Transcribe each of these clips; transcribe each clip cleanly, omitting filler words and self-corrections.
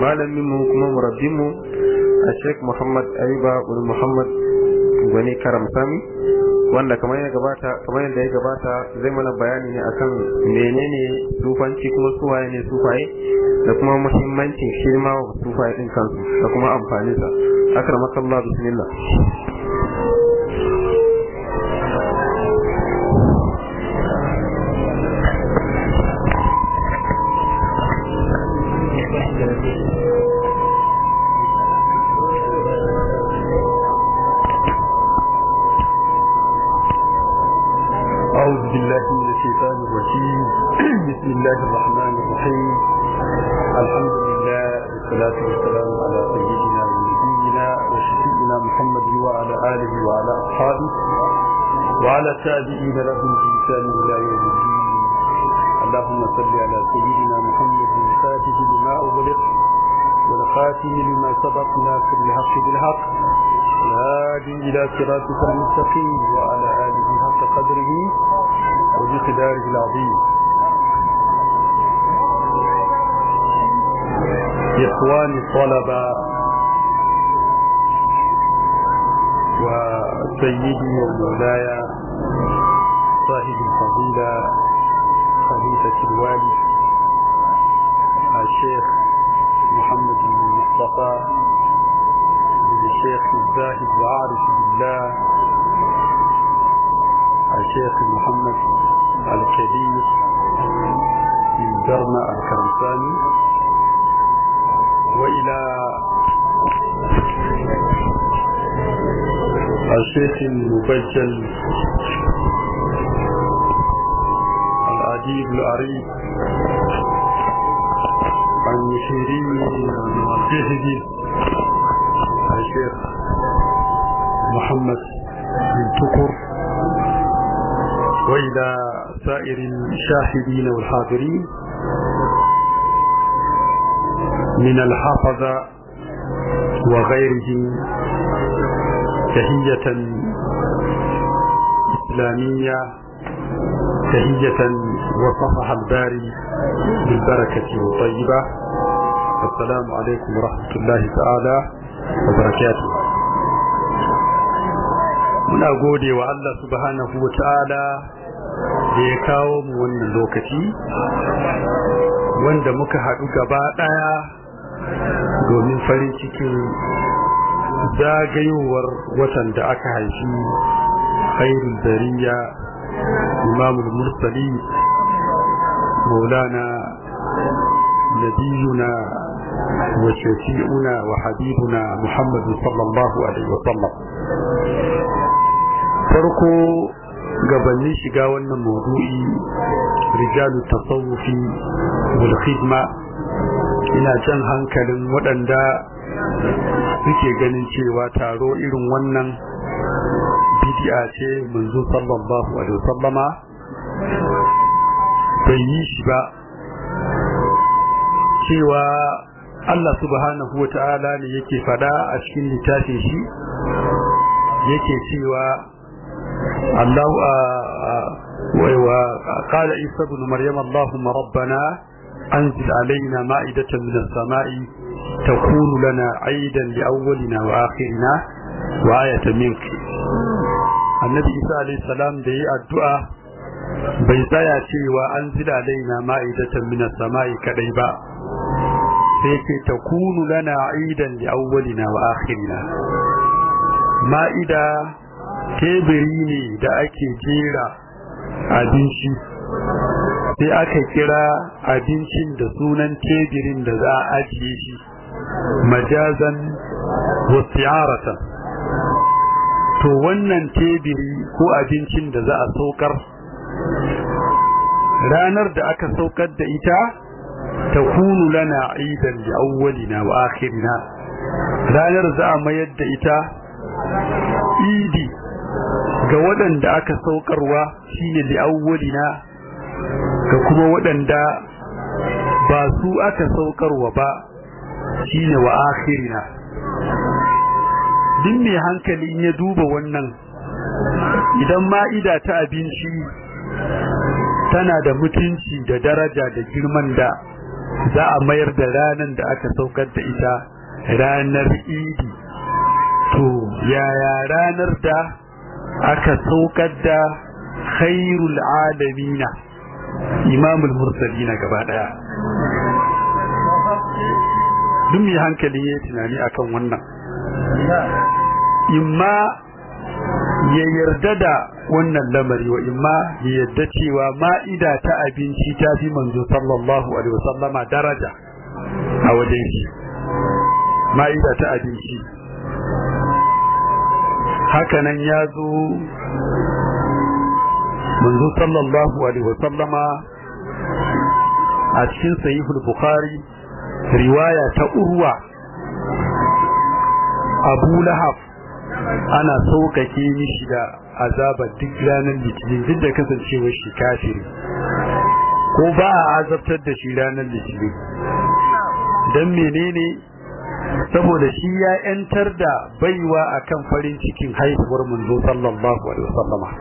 malamin mu kuma murabbin mu Sheikh Muhammad Ayuba bin Muhammad Gwani Karam Sami, wanda kamar yadda ya gabata zai mana bayani ne akan menene sufanci kuma suwaye ne sufaye da kuma muhimmancin shirma wa sufaye din kansu da kuma amfanin sa. Akramakallah, bismillah. أعوذ بالله من الشيطان الرجيم. بسم الله الرحمن الرحيم. الحمد لله والصلاة والسلام على سيدنا ونبينا وشفيعنا محمد وعلى آله وعلى أصحابه وعلى التابعين لهم بإحسان إلى يوم الدين. اللهم صل على سيدنا محمد الفاتح لما أغلق والخاتم لما سبق ناصر الحق بالحق والهادي إلى صراطك المستقيم وعلى آله حق قدره وبقداره العظيم. إخواني الطلبة وسيدي ومولاي صاحب الفضيلة خليفة الوالي الشيخ محمد بن مصطفى بن الشيخ الزاهد وعارف بالله الشيخ محمد الكبير من درنا الكرمساني، وإلى الشيخ المبجل الأديب العريف المشيري الموجه الشيخ محمد بن تكر، وإلى سائر الشاهدين والحاضرين من الحافظة وغيرهم، تحية إسلامية، تحية وصفها الباري بالبركة والطيبة. السلام عليكم ورحمة الله تعالى وبركاته. muna gode wa Allah subhanahu wa ta'ala da ya kawo mu wannan lokaci wanda muka haɗu gaba ɗaya domin farin cikin zagayowar watan da aka haifi khairul bariya imamul mursali maulana nabiyuna wa shafi'una wa habibuna muhammadu sallallahu alaihi wa sallam. farko gabanin shiga wannan maudu'i rijalu tasawufi wal khidma, ina jan hankalin waɗanda suke ganin cewa taro irin wannan bid'a ce. manzo sallallahu alaihi wasallama bai yi shi ba, cewa Allah subhanahu wa ta'ala ne yake fada a cikin littafin shi, yake cewa الله وقال عيسى ابن مريم اللهم ربنا أنزل علينا مائدة من السماء تكون لنا عيدا لأولنا وآخرنا وآية منك. النبي عيسى عليه السلام دي الدعاء بيزايا وأنزل علينا مائدة من السماء كذيبا سيكي تكون لنا عيدا لأولنا وآخرنا. مائدة tebiri ne da ake jera abinci, sai aka kira abincin da sunan tebirin da za a ajiye shi majazan wa siyaratan. to wannan tebiri ko abincin da za a saukar, ranar da aka saukar da ita ta kunu lana aidan li awwalina wa akhirina, ranar za a mayar da ita idi ga waɗanda aka saukarwa shine li awwalina, ga kuma waɗanda ba su aka saukarwa ba shine wa akhirina. din mai hankali in ya duba wannan, idan ma'ida ta abinci tana da mutunci da daraja da girman da za a mayar da ranar da aka saukar da ita ranar idi. To yaya ranar da aka saukar da khairul alamina imamul mursalina gaba daya? duk mai hankali ya tunani akan wannan, imma ya yarda da wannan lamari wa imma ya yarda cewa ma'ida ta abinci ta fi manzo sallallahu alaihi wasallama daraja a wajen shi. Ma'ida ta abinci hakanan ya zo manzo sallallahu alaihi wasallama a cikin sahihul bukhari riwaya ta urwa abu lahab ana saukake mishi da azaba duk ranar litinin duk da kasancewar shi kafiri, ko ba a azabtar da shi ranar litinin. don menene? saboda shi ya yantar da baiwa akan farin cikin haihuwar manzo sallallahu alaihi wasallama.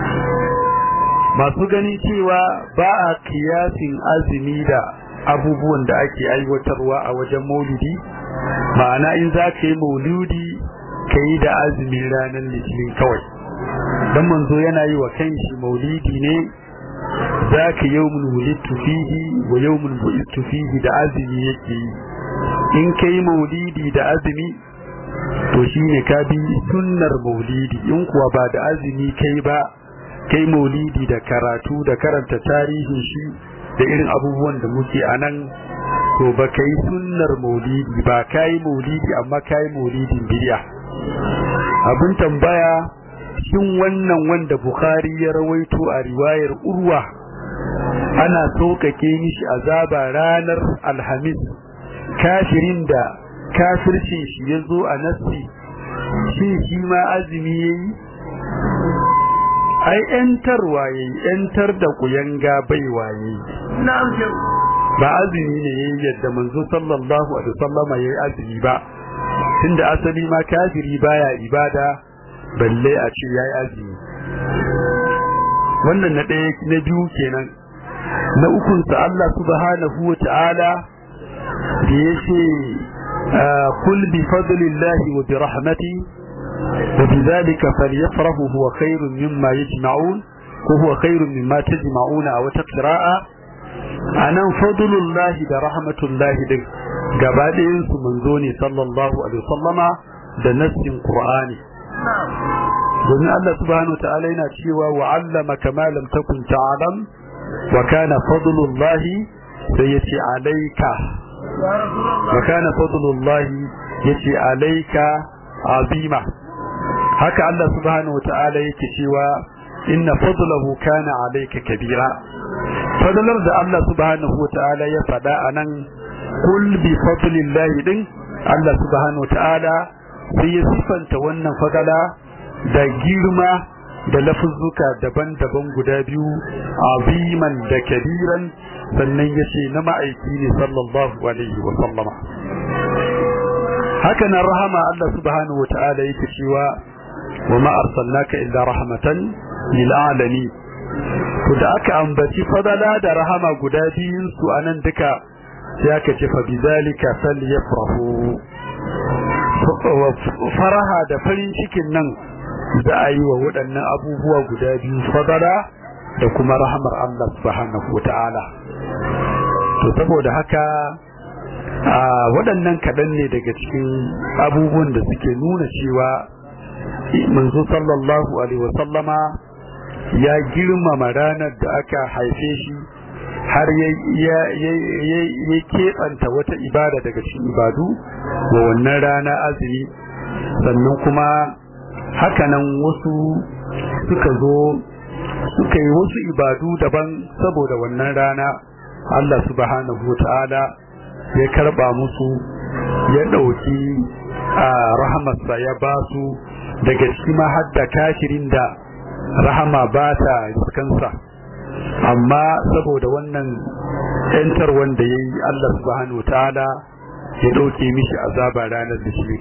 masu gani cewa ba a kiyasin azumi da abubuwan da ake aiwatarwa a wajen maulidi, ma'ana in za ka yi mauludi ka yi da azumin ranar litinin kawai, don manzo yana yi wa kanshi maulidi ne za ka yawmun wulidtu fihi wa yawmun bu'ithtu fihi da azumi yake yi. in ka yi maulidi da azumi to shine ka bi sunnar maulidi, in kuwa ba da azumi kai ba kai maulidi da karatu da karanta tarihin shi da irin abubuwan da muke a nan, to ba ka yi sunnar maulidi ba, ka yi maulidi amma ka yi maulidin bid'a. abin tambaya, shin wannan wanda Bukhari ya rawaito a riwayar urwa ana sauƙaƙe mishi azaba ranar alhamis, kafirin da kafircin shi ya zo a nassi, shi ma azumi ya yi? ai ‘yantarwa ya yi, ‘yantar da kuyanga baiwa ya yi, ba azumi ne ya yi yadda manzo sallallahu alaihi wasallama ya yi azumi ba, tunda asali ma kafiri baya ibada balle a ce ya yi azumi. wannan na ɗaya. Na biyu kenan. na ukunsa Allah subhanahu wa ta'ala da ya ce kul bi fadlillahi wa bi rahmati وبذلك فليفرحوا هو خير مما يجمعون وهو خير مما تجمعون أو تقراء. أنا فضل الله برحمة الله لك قبائل منزوني صلى الله عليه وسلم بنص قرآني. ومن الله سبحانه وتعالى نشيوا وعلمك ما لم تكن تعلم وكان فضل الله سيتي عليك وكان فضل الله يتي عليك عظيمة. haka Allah subhanahu wata'ala yake cewa inna fadlahu kana alayka kabira. fadlar da Allah subhanahu wata'ala ya fada anan kul bi fadlillahi din, Allah subhanahu wata'ala sai ya sifanta wannan fadala da girma da lafuzzuka daban-daban guda biyu, aziman da kabiran, sannan yace na ma'aiki ne sallallahu alaihi wa sallama. haka nan rahama Allah subhanahu wata'ala yake cewa وما أرسلناك إلا رحمة للعالمين. da aka ambaci fadala da rahama guda biyun su anan duka sai aka ce fa bizalika falyafrahu. faraha da farin cikin nan za a yi wa waɗannan abubuwa guda biyu, fadala da kuma rahamar Allah subhanahu wata'ala. to saboda haka waɗannan kaɗan ne daga cikin abubuwan da suke nuna cewa manzo sallallahu alaihi wasallama ya girmama ranar da aka haife shi, har ya keɓanta wata ibada daga cikin ibadu wa wannan rana azumi. sannan kuma hakanan wasu suka yi wasu ibadu daban saboda wannan rana. Allah subhanahu wa ta'ala ya karba musu, ya ɗauki rahamarsa ya ba su, daga cikin ma hadda kafirin da rahama ba ta riskansa, amma saboda wannan yantar wanda ya yi Allah subhanahu wa ta'ala ya ɗauke mishi azaba ranar da shi.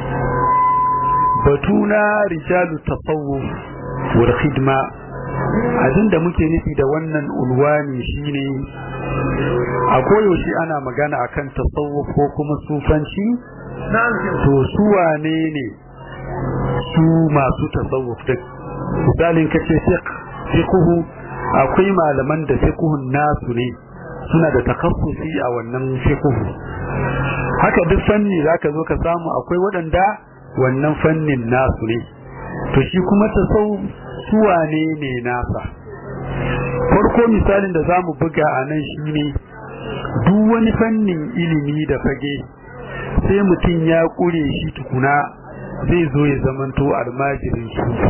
batuna rijalu tasawuf wal khidma, abinda muke nufi da wannan unwani shine a koyaushe ana magana akan tasawuf ko kuma sufanci to su wane ne su masu tasawuf din misalin kace fiqhu akwai malaman da fiqhun nasu ne suna da takassusi a wannan fiqhu haka duk fanni zaka zo ka samu akwai waɗanda wannan fannin nasu ne to shi kuma tasawuf su wane ne nasa farko misalin da zamu buga a nan shine duk wani fannin ilimi da fage sai mutum ya kure shi tukuna zai zo ya zamanto almajirin sufi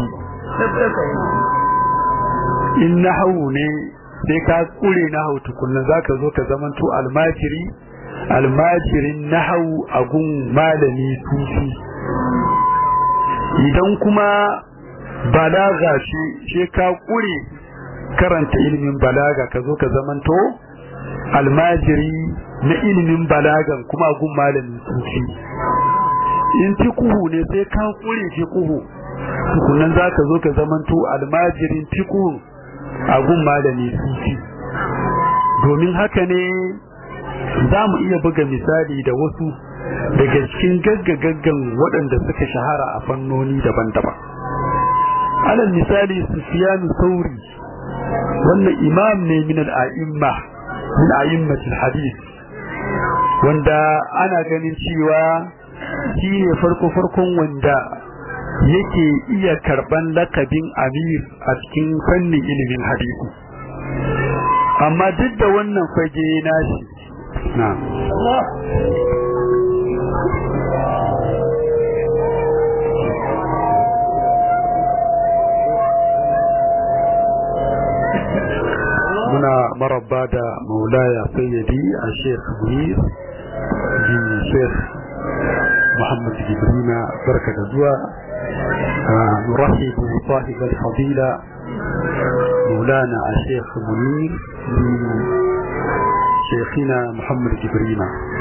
in nahawu ne sai ka kure nahawu tukunna zaka zo ka zamanto almajirin nahawu a gun malami sufi idan kuma balaga ce sai ka kure karanta ilimin balaga ka zo ka zamanto almajiri na ilimin balagan kuma a gun malami sufi in fiqhu ne sai ka kure fiqhu tukunan zaka zo ka zamanto almajirin fiqhu a gun malami sufi domin haka ne za mu iya buga misali da wasu daga cikin gaggagaggan waɗanda suka shahara a fannoni daban-daban alal misali Sufyan Thawri wannan imam ne min al-a'imma min a'immatil hadith wanda ana ganin cewa shi ne farkon wanda yake iya karban lakabin amir a cikin fannin ilimin hadisi amma duk da wannan fage nashi na muna marabba da maulaya sayyidi a sheikh munir bin sheikh محمد جبريل بركة الزواء نرحب بصاحب الفضيلة مولانا الشيخ منير من شيخنا محمد جبريل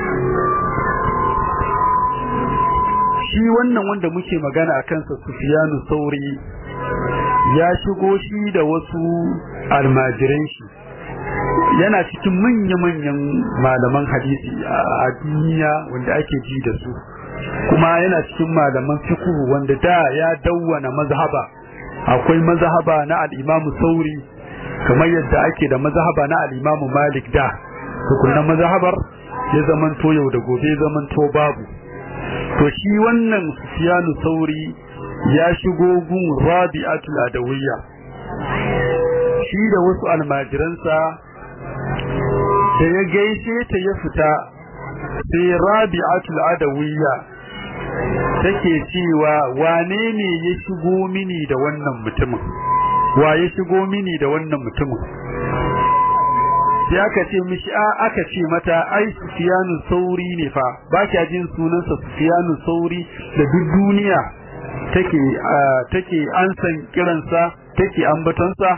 shi wannan wanda muke magana a kansa Sufyanu Sauri ya shigo shi da wasu almajiran shi yana cikin manya-manyan malaman hadisi a duniya wanda ake ji da su kuma yana cikin malaman fiqh wanda da ya dawwana mazhaba akwai mazhaba na al-Imam Sauri kamar yadda ake da mazhaba na al-Imam Malik da tukunna mazhabar ya zamanto yau da gobe zamanto babu to shi wannan Sufyan Sauri ya shigo gun Rabi'atul Adawiyya shi da wasu almajiransa da ya gaishe ta ya fita sai Rabi'atul Adawiyya take cewa wane ne ya shigo mini da wannan mutumin wa ya shigo mini da wannan mutumin sai aka ce mishi aka ce mata ai Sufyanu Sauri ne fa ba kya jin sunansa Sufyanu Sauri da duk duniya take an san kiransa take ambatonsa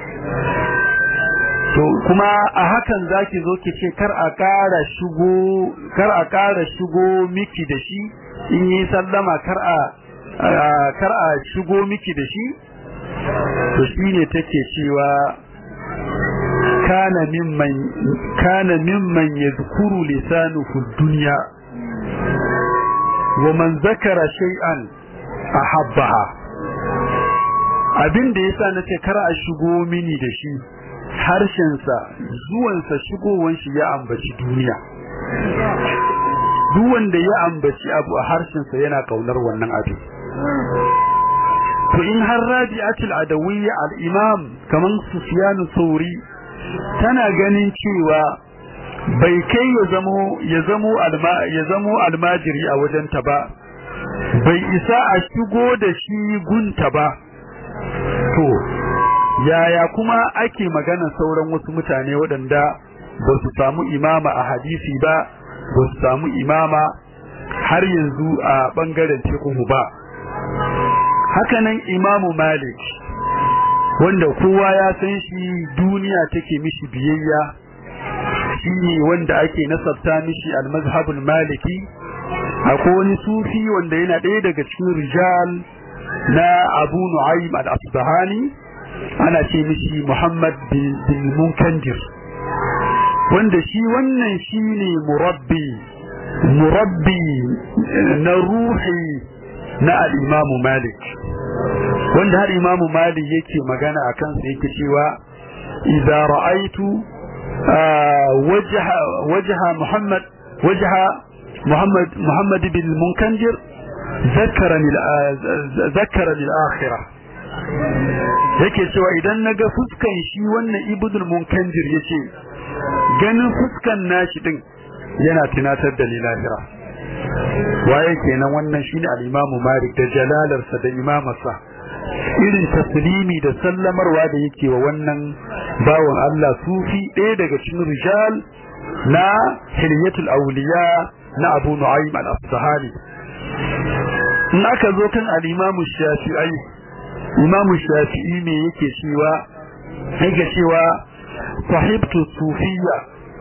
to kuma a hakan zaki zo ki ce kar a ƙara shigo miki da shi in yi sallama kar a shigo miki da shi to shine take cewa kana mimman yadhkuru lisanuhu dunya wa man zakara shay'an ahabbaha abin da yasa nace kar a shigo mini da shi harshensa zuwansa shigowar shi ya ambaci duniya duk wanda ya ambaci abu a harshensa yana kaunar wannan abu to in har Rabi'atul Adawiyya al-Imam kaman Sufyan Thawri tana ganin cewa bai kai ya zamo almajiri a wajenta ba bai isa a shigo da shi gunta ba to yaya kuma ake magana sauran wasu mutane waɗanda ba su samu imama a hadisi ba ba su samu imama har yanzu a ɓangaren fiqh ba hakanan Imamu Malik wanda kowa ya san shi duniya take mishi biyayya shine wanda ake nasabta mishi al-mazhabul maliki akwai wani sufi wanda yana ɗaya daga cikin rijal na Abu Nu'aym al-Asbahani ana ce mishi Muhammad bin Munkandir wanda shi wannan shine murabbi na ruhi na al-Imam Malik, wanda har Imam Malik yake magana akan sa yake cewa idza ra'aytu wajha Muhammad bin Munkandir zakarani al-akhirah, yake cewa idan naga fuskan shi wannan Ibnul Munkandir yace ganin fuskan nashi din yana tunatar da ni lahira. Waye kenan wannan shine al-Imam Malik da jalalarsa da imamarsa, irin taslimi da sallamarwa da yake wa wannan bawon Allah sufi ɗaya daga cikin rijal na Hilyatul Awliya na Abu Nu'aym al-Asfahani. In aka zo kan al-Imam Shafi'i, Imam Shafi'i ne yake cewa sahibtu sufiyya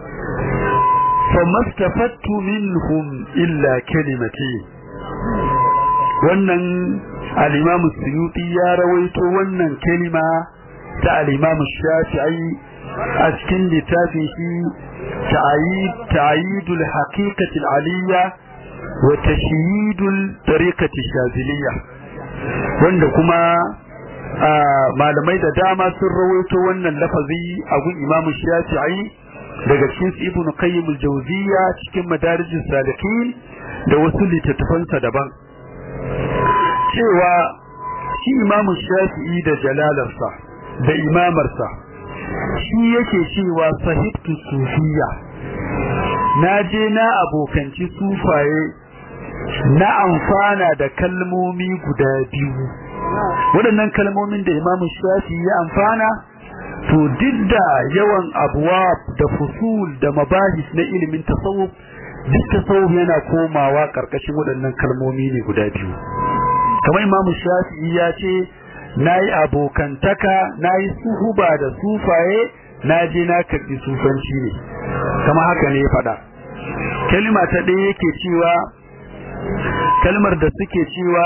famastafattu minhum illa kalimati. Wannan al-Imam Suyuti ya rawaito wannan kalima ta al-Imam Shafi'i a cikin littafin shi ta'yidul haqiqati al-aliyya wa tashyidul tariqati shaziliyya, wanda kuma malamai da dama sun rawaito wannan lafazi a gun Imam Shafi'i daga cikin Ibn Qayyim al-Jawziyya cikin Madarijus Salikin da wasu littattafansa daban, cewa shi Imam Shafi'i da jalalarsa da imamarsa shi yake cewa sahibtu sufiyya, na je na abokanci sufaye na amfana da kalmomi guda biyu. Waɗannan kalmomin da Imam Shafi'i ya amfana, to duk da yawan abwab da fusul da mabahis na ilimin tasawuf, duk tasawuf yana komawa karkashin waɗannan kalmomi ne guda biyu. Kamar Imam Shafi'i ya ce nayi abokantaka, nayi suhuba da sufaye, naje na karbi sufanci ne, kamar haka ne ya faɗa. Kalma ta ɗaya yake cewa, kalmar da suke cewa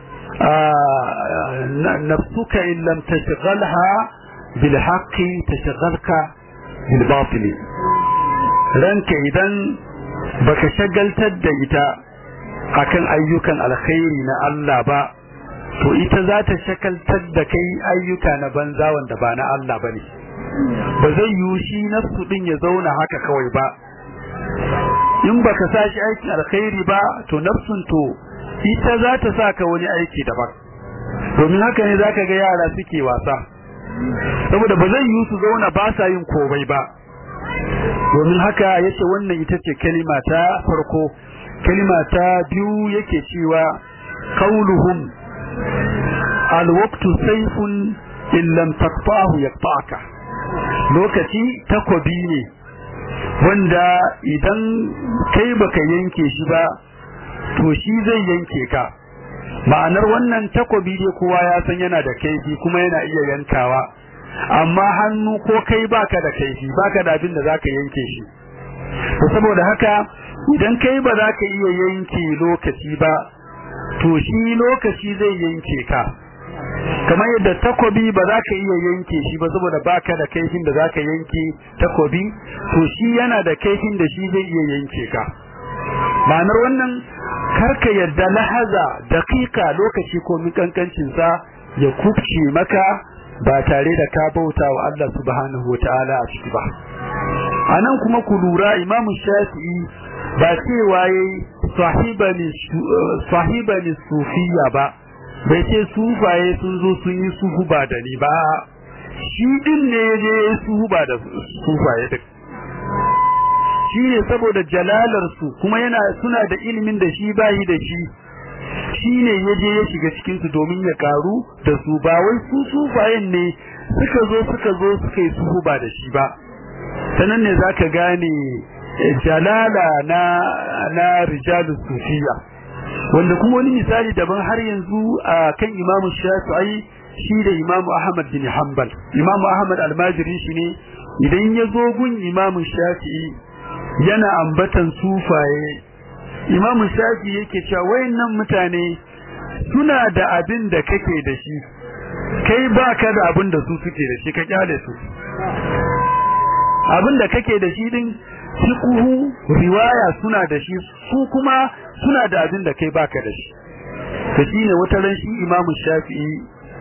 nafsuka in lam tashghalha bil haqqi tashghalka bil batil, ranka idan baka shagaltar da ita akan ayyukan alkhairi na Allah ba, to ita za ta shagaltar da kai ayyuka na banza wanda ba na Allah bane. Ba zai yiwu shi nafsu din ya zauna haka kawai ba, in baka sa shi aikin alkhairi ba, to nafsun to ita za ta saka wani aiki daban. Domin haka ne zaka ga yara suke wasa, saboda ba zai yiwu su zauna ba sa yin komai ba. Domin haka yace wannan ita ce kalima ta farko. Kalima ta biyu yake cewa qauluhum alwaqtu sayfun in lam taqta'hu yaqta'aka, lokaci takobi ne wanda idan kai baka yanke shi ba to shi zai yanke ka. Ma'anar wannan takobi dai kowa ya san yana da kaifi kuma yana iya yankawa, amma hannu ko kai baka da kaifi, baka da abin da zaka yanke shi. To saboda haka idan kai ba za ka iya yanke lokaci ba, to shi lokaci zai yanke ka. Kamar yadda takobi ba za ka iya yanke shi ba saboda baka da kaifin da za ka yanke takobi, to shi yana da kaifin da shi zai iya yanke ka. Ma'anar wannan, karka yadda lahaza daƙiƙa lokaci ko mikankancin sa ya kubce maka ba tare da ka bauta wa Allah subhanahu wataala a ciki ba. Anan kuma ku lura, Imam Shafi'i ba cewa yayi sahibani sufiya ba, bai ce sufaye sun zo sun yi suhuba da ni ba, shi din ne yaje suhuba da sufaye duk. Shi ne saboda jalalarsu kuma suna da ilimin da shi bayi da shi, shi ne yaje ya shiga cikinsu domin ya karu da su, ba wai su sufayen ne suka zo suka yi suhuba da shi ba. Sanan ne zaka gane jalala na rijalus sufiya. Wanda kuma wani misali daban har yanzu a kan Imam Shafi'i, shi da Imam Ahmad bin Hanbal. Imam Ahmad almajiri shi ne, idan ya zo gun Imam Shafi'i yana ambatan sufaye, Imam Shafi'i yake cewa wayannan mutane suna da abin da kake da shi, kai baka da abin da su suke da shi, ka kyale su. abinda kake da shi din fiqhu riwaya suna da shi, su kuma suna da abin da kai baka da shi. to shine wata ran shi Imam Shafi'i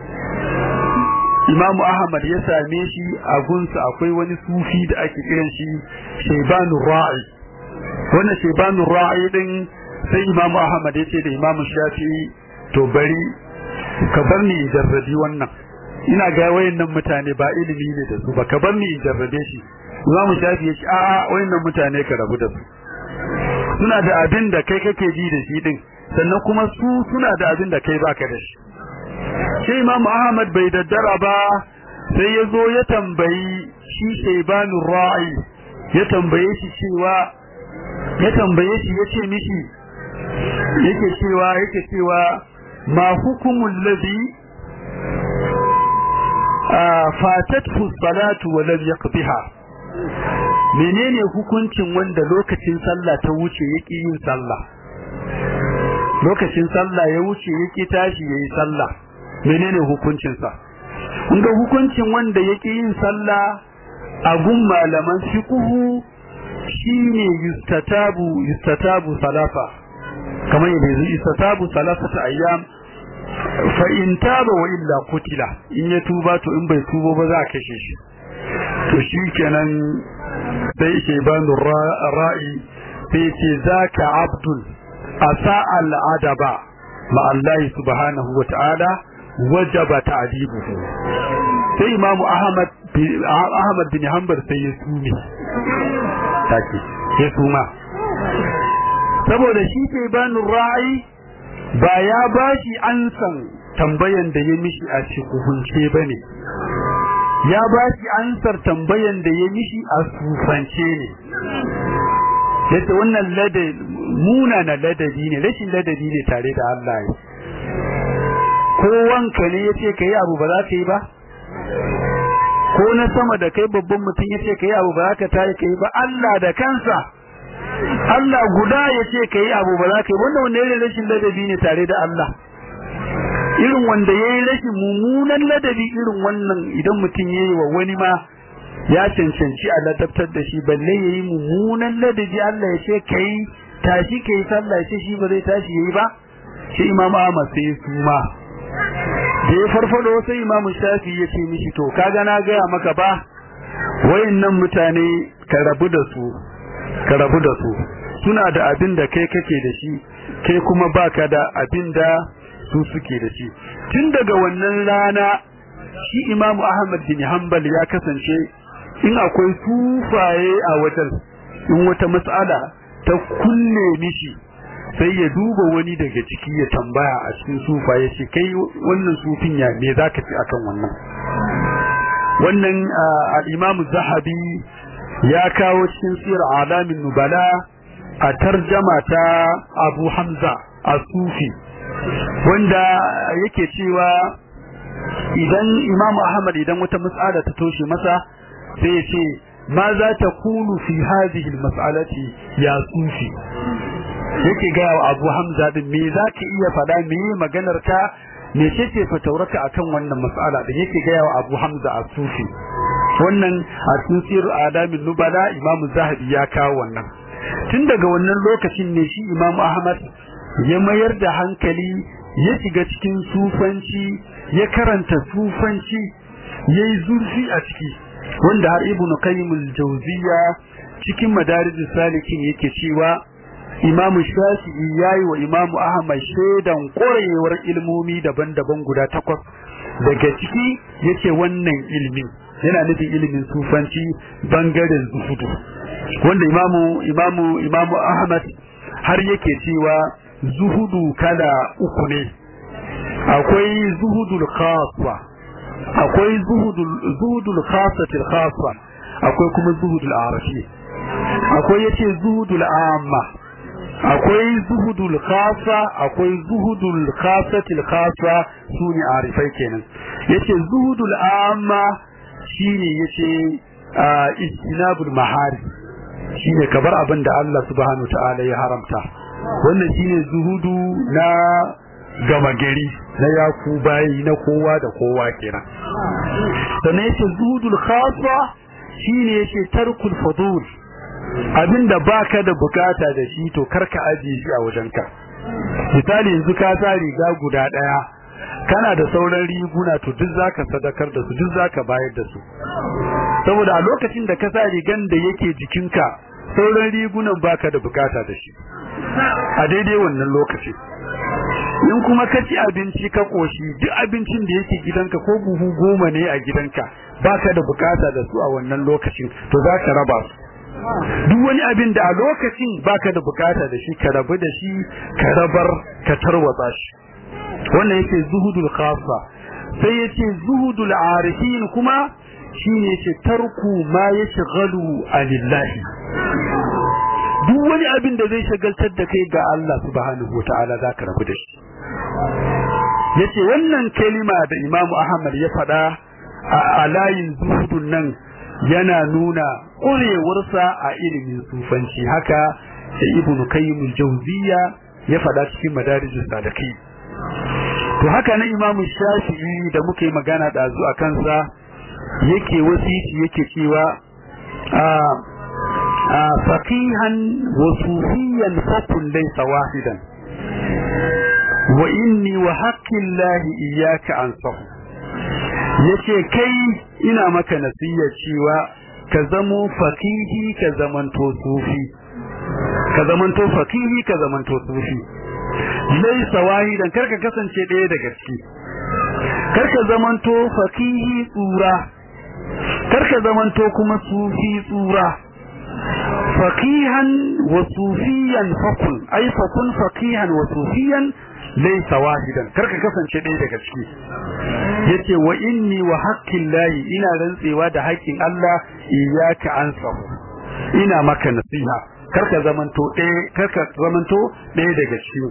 Imam Ahmad ya same shi a gunsa akwai wani sufi da ake kiran shi Shaybanur Ra'i. wannan Shaybanur Ra'i din sai Imam Ahmad ya ce da Imam Shafi'i to bari ka bar ni in jarrabi wannan, ina ga wayannan mutane ba ilimi ne da su ba, ka bar ni in jarrabe shi. Imam Shafi'i ya ce a'a wayannan mutane ka rabu da su, suna da abin da kai kake ji da shi din, sannan kuma su suna da abin da kai baka da shi. sai Imam Ahmad bai daddara ba, sai ya zo ya tambayi shi Shaybanur Ra'i, ya tambaye shi yace mishi yake cewa ma hukumul ladhi fatathu salatu wa lam yaqdiha, menene hukuncin wanda lokacin sallah ta wuce yake yin sallah, lokacin sallah ya wuce yake tashi yayi sallah, menene hukuncin sa? kun ga hukuncin wanda yake yin sallah a gun malaman fiqhu shine yustatabu salafa, kamar yadda yustatabu salasata ayyam fa in taba wa illa qutila, in ya tuba to in bai tubo ba za a kashe shi. to shikenan sai Shaybanur Ra'i sai ce zaka abdul asa al-adaba ma Allah subhanahu wa ta'ala wajaba ta'dibuhu. sai Imam Ahmad bin Hanbal sai ya sume take ya suma, saboda shi Shaybanur Ra'i ba ya bashi ansan tambayan da ya mishi a cikunce bane, ya bashi ansar tambayan da ya mishi a sufance ne. yace wannan munana ladabi ne, rashin ladabi ne tare da Allah. ko wanka ne yace kai abu ba za ka yi ba, ko na sama da kai babban mutum yace kai abu ba za ka tayi kai ba, Allah da kansa Allah guda yace kai abu ba za ka yi, wannan ne rashin ladabi ne tare da Allah. irin wanda yayi rashin mummunan ladabi irin wannan idan mutum yayi wa wani ma ya cancanci a ladabtar da shi, balle yayi mummunan ladabi Allah ya ce kai tashi kai sallah sai shi ba zai tashi yayi ba. shi Imam Ahmad sai suma da ya farfado, sai Imam Shafi ya ce mishi to kaga na ga maka ba, wayannan mutane ka rabu da su suna da abin da kai kake da shi, kai kuma baka da abin da su suke da shi. tun daga wannan rana shi Imam Ahmad bin Hanbal ya kasance in akwai sufaye a wajen, in wata mas'ala ta kunne mishi sai ya duba wani daga ciki ya tambaya a cikin sufaye shi kai wannan sufin ya me zaka ci akan wannan. al-Imam Zahabi ya kawo cikin Sir Alamin Nubala a tarjama ta Abu Hamza as-Sufi, wanda yake cewa idan Imam Ahmad idan wata mas'ala ta toshe masa sai ya ce ma za ta kulu fi hadhihi al-mas'alati ya Sufi, yake ga Abu Hamza din me zaka iya fada, me maganar ka, me ce fatawarka akan wannan mas'ala din, yake ga Abu Hamza as-Sufi. wannan a cikin Adamin Nubala Imam Zahabi ya kawo wannan. tun daga wannan lokacin ne shi Imam Ahmad ya mayar da hankali, ya shiga cikin sufanci, ya karanta sufanci, yayi zurfi a ciki, wanda har Ibn Qayyim al-Jawziyya cikin Madarijus Salikin yake cewa Imam Shafi'i yayi wa Imam Ahmad shaidan korewar ilmomi daban-daban guda 8, daga ciki yace wannan ilmin yana nufin ilimin sufanci bangaren zuhudu, wanda Imam Ahmad har yake cewa zuhudu kala 3 ne, akwai zuhudul khassa, akwai zuhudul khassatil khassa, akwai kuma zuhudul arafi, akwai yace zuhudul amma, akwai zuhudul khassa, akwai zuhudul khassatil khassa, sune arifai kenan. yace zuhudul amma shine yace istinabul mahari, shine kabar abin da Allah subhanahu wa ta'ala ya haramta. wannan shine zuhudu na gama gari, na yaku bayi na kowa da kowa kenan. sannan yace zuhudul khassa shine yace tarkul fudul abinda baka da bukata da shi to karka aje shi a wajenka misali yanzu ka sa riga guda daya kana da sauran riguna to duk zaka sadakar da su duk zaka bayar da su saboda a lokacin da ka sa rigan da yake jikinka sauran rigunan baka da bukata da shi a daidai wannan lokaci in kuma ka ci abinci ka koshi duk abincin da yake gidanka ko buhu 10 ne a gidanka baka da bukata da su a wannan lokacin to zaka raba su duk wani abin da a lokacin baka da bukata da shi ka rabu da shi ka rabar ka tarwatsa shi wannan yake zuhudul khassa sai yace zuhudul arifin kuma shine yace tarku ma yashghalu alillahi duk wani abin da zai shagaltar da kai ga Allah subhanahu wataala zaka rabu da shi yace wannan kalima da Imam Ahmad ya faɗa a layin zuhudun nan yana nuna ƙurewarsa a ilimin sufanci haka da Ibn Qayyim al-Jawziyya ya faɗa cikin Madarijus Salikin to haka na Imam Shafi'i da muke magana da zu a kansa yake wasiti yake cewa faqihan wa sufiyan fakun laysa wahidan wa inni wa haqqillahi iyyaka ansahu yace kai ina maka nasiya cewa ka zamo faqihi ka zamanto sufi ka zamanto faqihi ka zamanto sufi laysa wahidan karka kasance daya daga ciki karka zamanto faqihi tsura karka zamanto kuma sufi tsura faqihan wa sufiyan fakun ay fakun faqihan wa sufiyan laysa wahidan karka kasance daya daga ciki yace wa inni wa haqqillahi ina rantsewa da haƙƙin Allah iyyaka ansahu ina maka nasiha karka zamanto ɗaya daga ciki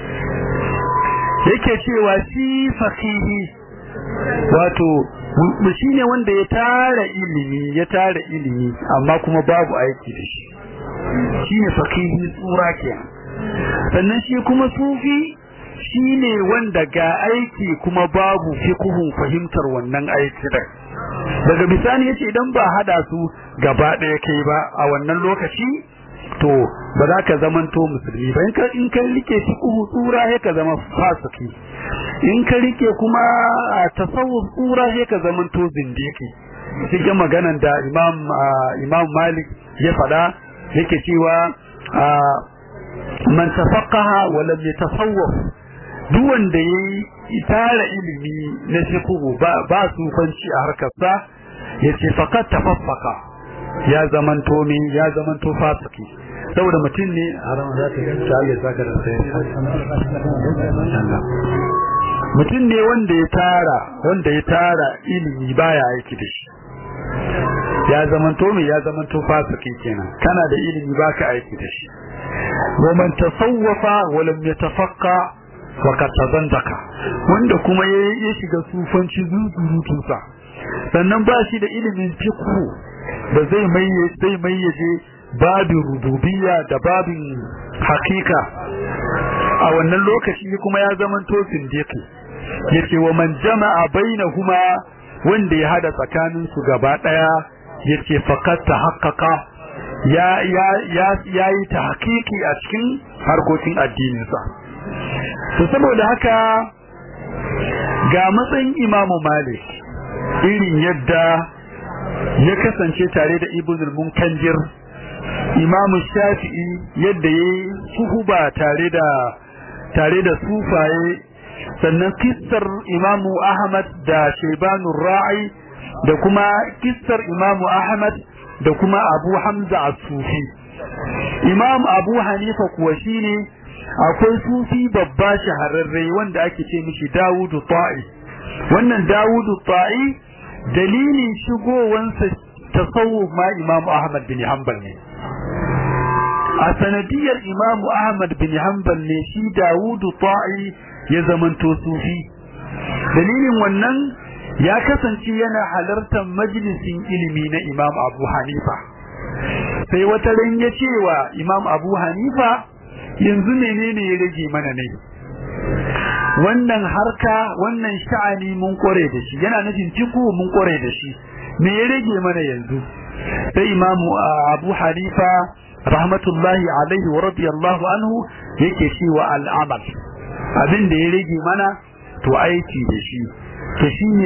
yake cewa shi faqihi wato shine wanda ya tara ilimi amma kuma babu aiki da shi shine faqihi tsura kenan sannan shi kuma sufi shine wanda ga aiki kuma babu fiqhun fahimtar wannan aiki daga bisani yace idan ba hada su gaba daya kai ba a wannan lokaci to ba za ka zamanto musulmi ba in ka rike fiqhu tsura sai ka zama fasiki in ka rike kuma tasawuf tsura sai ka zamanto zindiki cikin maganan da Imam Malik ya fada yake cewa man tafaqqaha wa lam yatasawwaf duk wanda yayi tara ilimi na fiqhu ba sufanci a harkarsa yace faqat tafaffaka ya zamanto fasiki saboda mutum ne a ran za ta ga Allah saka da sai mutum ne wanda ya tara ilimi baya aiki da shi ya zamanto fasiki kenan kana da ilimi baka aiki da shi wa man tasawwafa wa lam yatafaqqa faqad tazandaka wanda kuma ya shiga sufanci zuzurutunsa sannan ba shi da ilimin fiqh da zai mayyaje babin rububiyya da babin hakika a wannan lokaci kuma ya zamanto zindiki yace wa man jama'a bainahuma wanda ya hada tsakanin su gaba daya yace faqat tahaqqaqa yayi tahqiqi a cikin harkokin addinin sa to saboda haka ga matsayin Imam Malik irin yadda ya kasance tare da Ibn al-Munkanjir Imam Shafi'i yadda yayi suhuba tare da sufaye sannan kissar Imam Ahmad da Shaybanur Ra'i da kuma kissar Imam Ahmad da kuma Abu Hamza as-Sufi Imam Abu Hanifa kuwa shine akwai sufi babba shahararre wanda ake ce mishi Dawudu Ta'i wannan Dawudu Ta'i dalilin shigowansa tasawuf ma Imam Ahmad bin Hanbal ne a sanadiyar Imam Ahmad bin Hanbal ne shi Dawudu Ta'i ya zamanto sufi dalilin wannan ya kasance yana halartar majalisin ilimi na Imam Abu Hanifa sai wata ran ya cewa Imam Abu Hanifa yanzu menene ya rage mana ne wannan harka wannan sha'ani mun kore da shi yana nufin fiqh mun kore da shi me ya rage mana yanzu sai imamu Abu Hanifa rahmatullahi alaihi wa radiyallahu anhu yake cewa al'amal abin da ya rage mana to aiki da shi to shine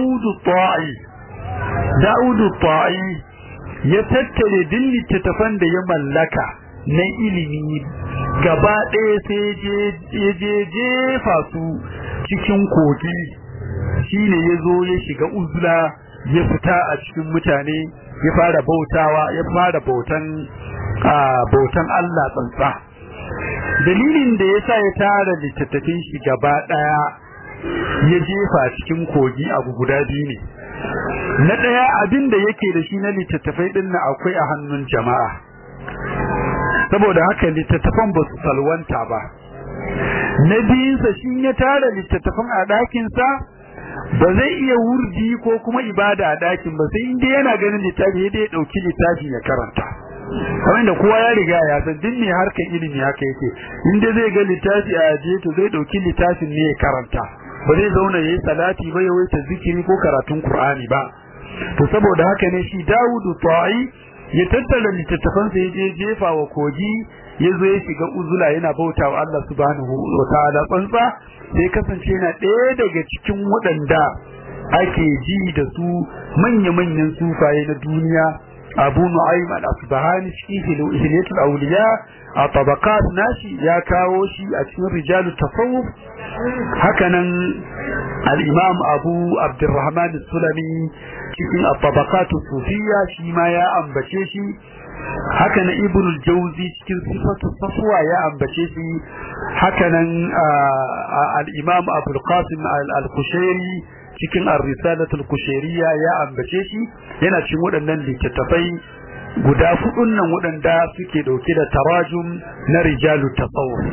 Dawudu Ta'i ya tattare din littattafan da ya mallaka na ilimi gaba ɗaya sai ya jefa su cikin kogi shine ya zo ya shiga uzula ya fita a cikin mutane ya fara bautan Allah tsantsa dalilin da yasa ya tara littattafin shi gaba daya ya jefa cikin kogi abu guda biyu ne na daya abin da yake da shi na littattafai din nan akwai a hannun jama'a saboda haka littattafan ba su salwanta ba na biyunsa shi ya tara littattafan a ɗakinsa ba zai iya wurdi ko kuma ibada a ɗakin ba sai inda yana ganin littafi ya ɗauki littafi ya karanta kamar da kowa ya riga ya san din ne harkar ilimi haka yake inda zai ga littafi a ajiye to zai ɗauki littafin ne ya karanta ba zai zauna yayi salati ba ya waita zikiri ko karatun Qur'ani ba to saboda haka ne shi Dawudu Ta'i ya tattara littattafansa ya je jefa wa kogi ya zo ya shiga uzula yana bautawa Allah subhanahu wa ta'ala tsantsa sai kasance yana ɗaya daga cikin waɗanda ake ji da su manya-manyan sufaye na duniya Abu Nu'aym al-Asbahani cikin Hilyatul Awliya a tabaqat nashi ya kawo shi a cikin Rijalut Tasawuf hakanan al-Imam Abu Abdurrahman as-Sulami cikin tabaqat sufiyya shi ma ya ambace shi hakanan Ibn al-Jawzi cikin Sifatu Safwa ya ambace shi hakanan al-Imam Abu al-Qasim al-Kushairi cikin ar-Risalatul Kushairiyya ya ambace shi yana cikin waɗannan littattafai guda hudun nan waɗanda suke dauke da tarajum na rijalut tasawuf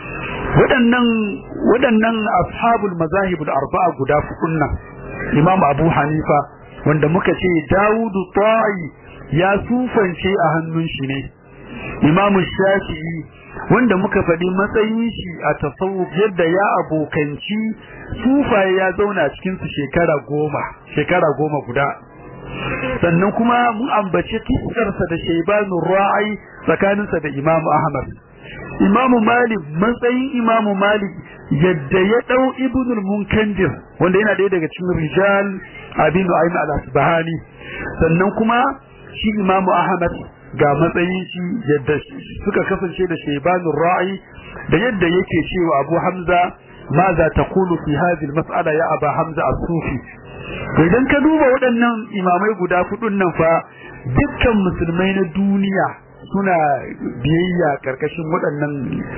waɗannan ashabul mazahibul arba'a guda hudun nan Imam Abu Hanifa wanda muka ce Dawudu Ta'i ya sufance a hannun shi ne Imam Shafi'i wanda muka faɗi matsayin shi a tasawuf yadda ya abokanci sufaye ya zauna cikin su shekara goma guda sannan kuma mun ambace kisarsa da Shaybanur Ra'i tsakaninsa da Imam Ahmad Imam Malik matsayin Imam Malik yadda ya dau Ibn al-Munkandir wanda yana daya daga cikin rijal Abi Nu'aym al-Asbahani sannan kuma shi Imam Ahmad ga matsayin shi yadda suka kasance da Shaybanur Ra'i da yadda yake cewa Abu Hamza ماذا تقول في هذه المسألة يا أبا حمزة الصوفي idan ka duba waɗannan imamai guda hudun nan fa dukkan musulmai na duniya suna biyayya karkashin waɗannan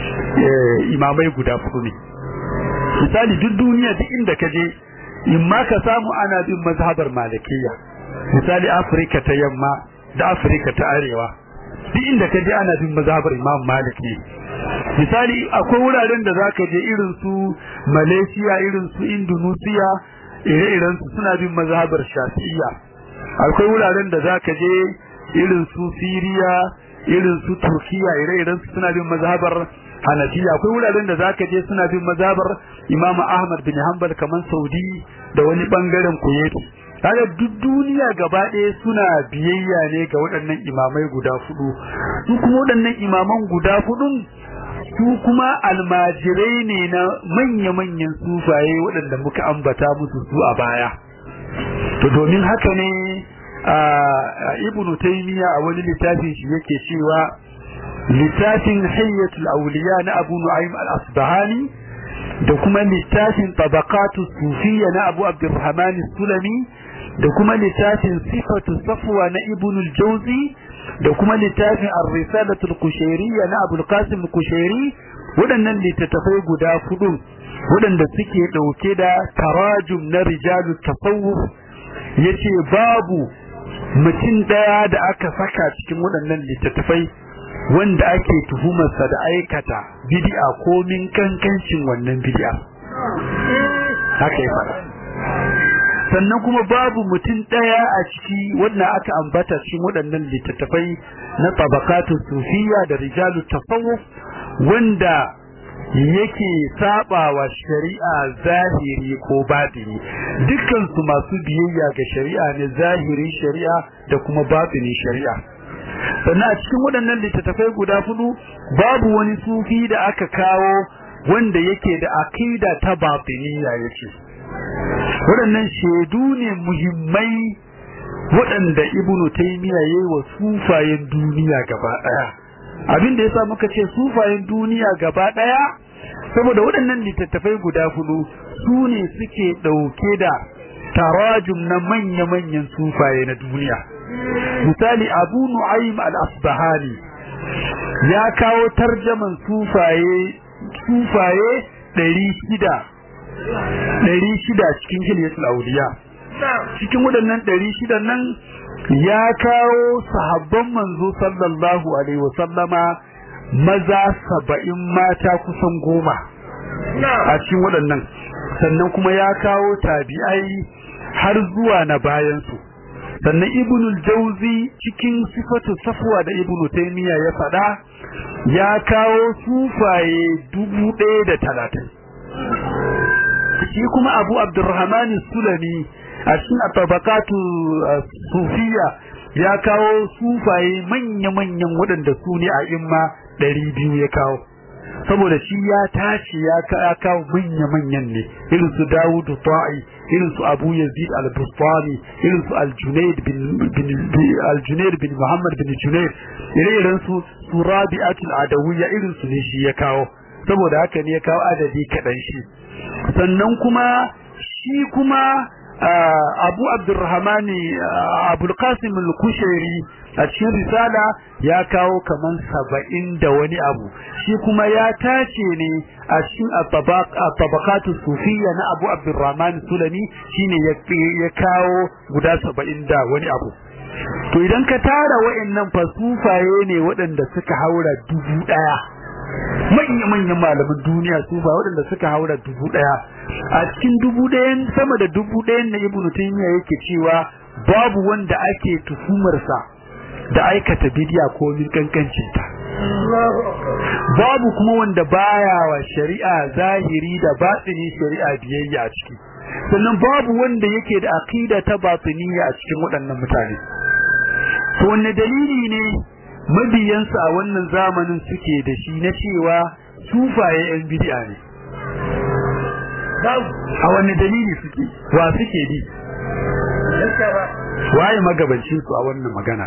imamai guda hudu ne misali duk duniya duk inda ka je in ma ka samu ana bin mazhabar malikiyya misali Afirka ta yamma da Afirka ta arewa duk inda ka je ana bin mazhabar Imam Malik ne misali akwai wuraren da zaka je irin su Malaysia irin su Indonesia ire-iren su suna bin mazhabar Shafi'iyya akwai wuraren da zaka je irin su Syria irin su Turkiya ire-iren su suna bin mazhabar Hanafiya akwai wuraren da zaka je suna bin mazhabar Imam Ahmad bin Hanbal kaman Saudi da wani bangaren Kuwait kaga duk duniya gaba ɗaya suna biyayya ne ga waɗannan imamai guda hudu su kuma waɗannan imaman guda hudun su kuma almajirai ne na manya-manyan sufaye waɗanda muka ambata musu su a baya to domin haka ne Ibn Taymiyyah a wani littafin shi yake cewa littafin Hilyatul Awliya na Abu Nu'aym al-Asbahani da kuma littafin Tabaqatus Sufiyya na Abu Abdurrahman as-Sulami da kuma littafin Sifatu Safwa na Ibn al-Jawzi da kuma littafin Ar-Risalatul Kushairiyya na Abu al-Qasim al-Kushairi waɗannan littattafai guda hudu waɗanda suke ɗauke da tarajum na rijalut tasawuf yace babu mutum ɗaya da aka saka cikin waɗannan littattafai wanda ake tuhumarsa da aikata bid'a ko min kankancin wannan bid'a haka ya fara sannan kuma babu mutum ɗaya a ciki wanda aka ambata cikin waɗannan littattafai na tabaqatu sufiyya da rijalut tasawuf wanda yake sabawa shari'a zahiri ko batini, dukkan su masu biyayya ga shari'a ne, zahirin shari'a da kuma batinin shari'a. sannan a cikin waɗannan littattafai guda hudu babu wani sufi da aka kawo wanda yake da aqida ta batiniya yace. Waɗannan shaidu ne muhimmai waɗanda Ibn Taymiyyah yayi wa sufayen duniya gaba ɗaya. Abin da yasa muka ce sufayen duniya gaba ɗaya saboda waɗannan littattafai guda hudu su ne suke ɗauke da tarajum na manya-manyan sufaye na duniya. Misali Abu Nu'aym al-Asbahani ya kawo tarjaman sufaye 600 cikin Hilyatul Awliya. Cikin waɗannan 600 nan ya kawo sahabban manzo sallallahu alaihi wasallama maza 70 mata kusan 10 a cikin waɗannan, sannan kuma ya kawo tabi'ai har zuwa na bayan su. Sannan Ibnul Jawzi cikin sifatu safwa da Ibn Taymiyyah ya faɗa ya kawo sufaye 1030. Shi kuma Abu Abdurrahman Sulami a cikin tabaqatu sufiya ya kawo sufaye manya-manyan waɗanda su ne a imma 200 ya kawo, saboda shi ya tashi ya kawo manya-manyan ne, irin su Dawud Ta'i, irin su Abu Yazid al-Bustami, irin su Al-Junayd bin Muhammad bin Junayd, irin su Rabi'atul Adawiyya, irin su ne shi ya kawo, saboda haka ne ya kawo adadi kaɗan shi. Sannan kuma shi kuma Abu Abdurrahman Abul Qasim al-Kushairi a cikin risala ya kawo kaman 70 da wani abu, shi kuma ya tace ne a cikin tabaqatu sufiyya na Abu Abdurrahman Sulami, shine ya kawo guda 70 da wani abu. To idan ka tara wa'annan fasufaye ne waɗanda suka haura 1000, manyan malaman duniya su ba waɗanda suka haura 1000. A cikin 1000 sama da 1000 na Ibn Taymiyyah yake cewa babu wanda ake tuhumarsa da aikata bidiya ko min kankancinta, babu kuma wanda baya wa shari'a zahiri da batini shari'a biyayya a ciki, sannan babu wanda yake da aqida ta batiniya a cikin waɗannan mutane. To wanne dalili ne mabiyansu a wannan zamanin suke da shi na cewa sufaye yan bid'a ne? A wanne dalili suke? Wa suke bi? Waye magabancin su a wannan magana?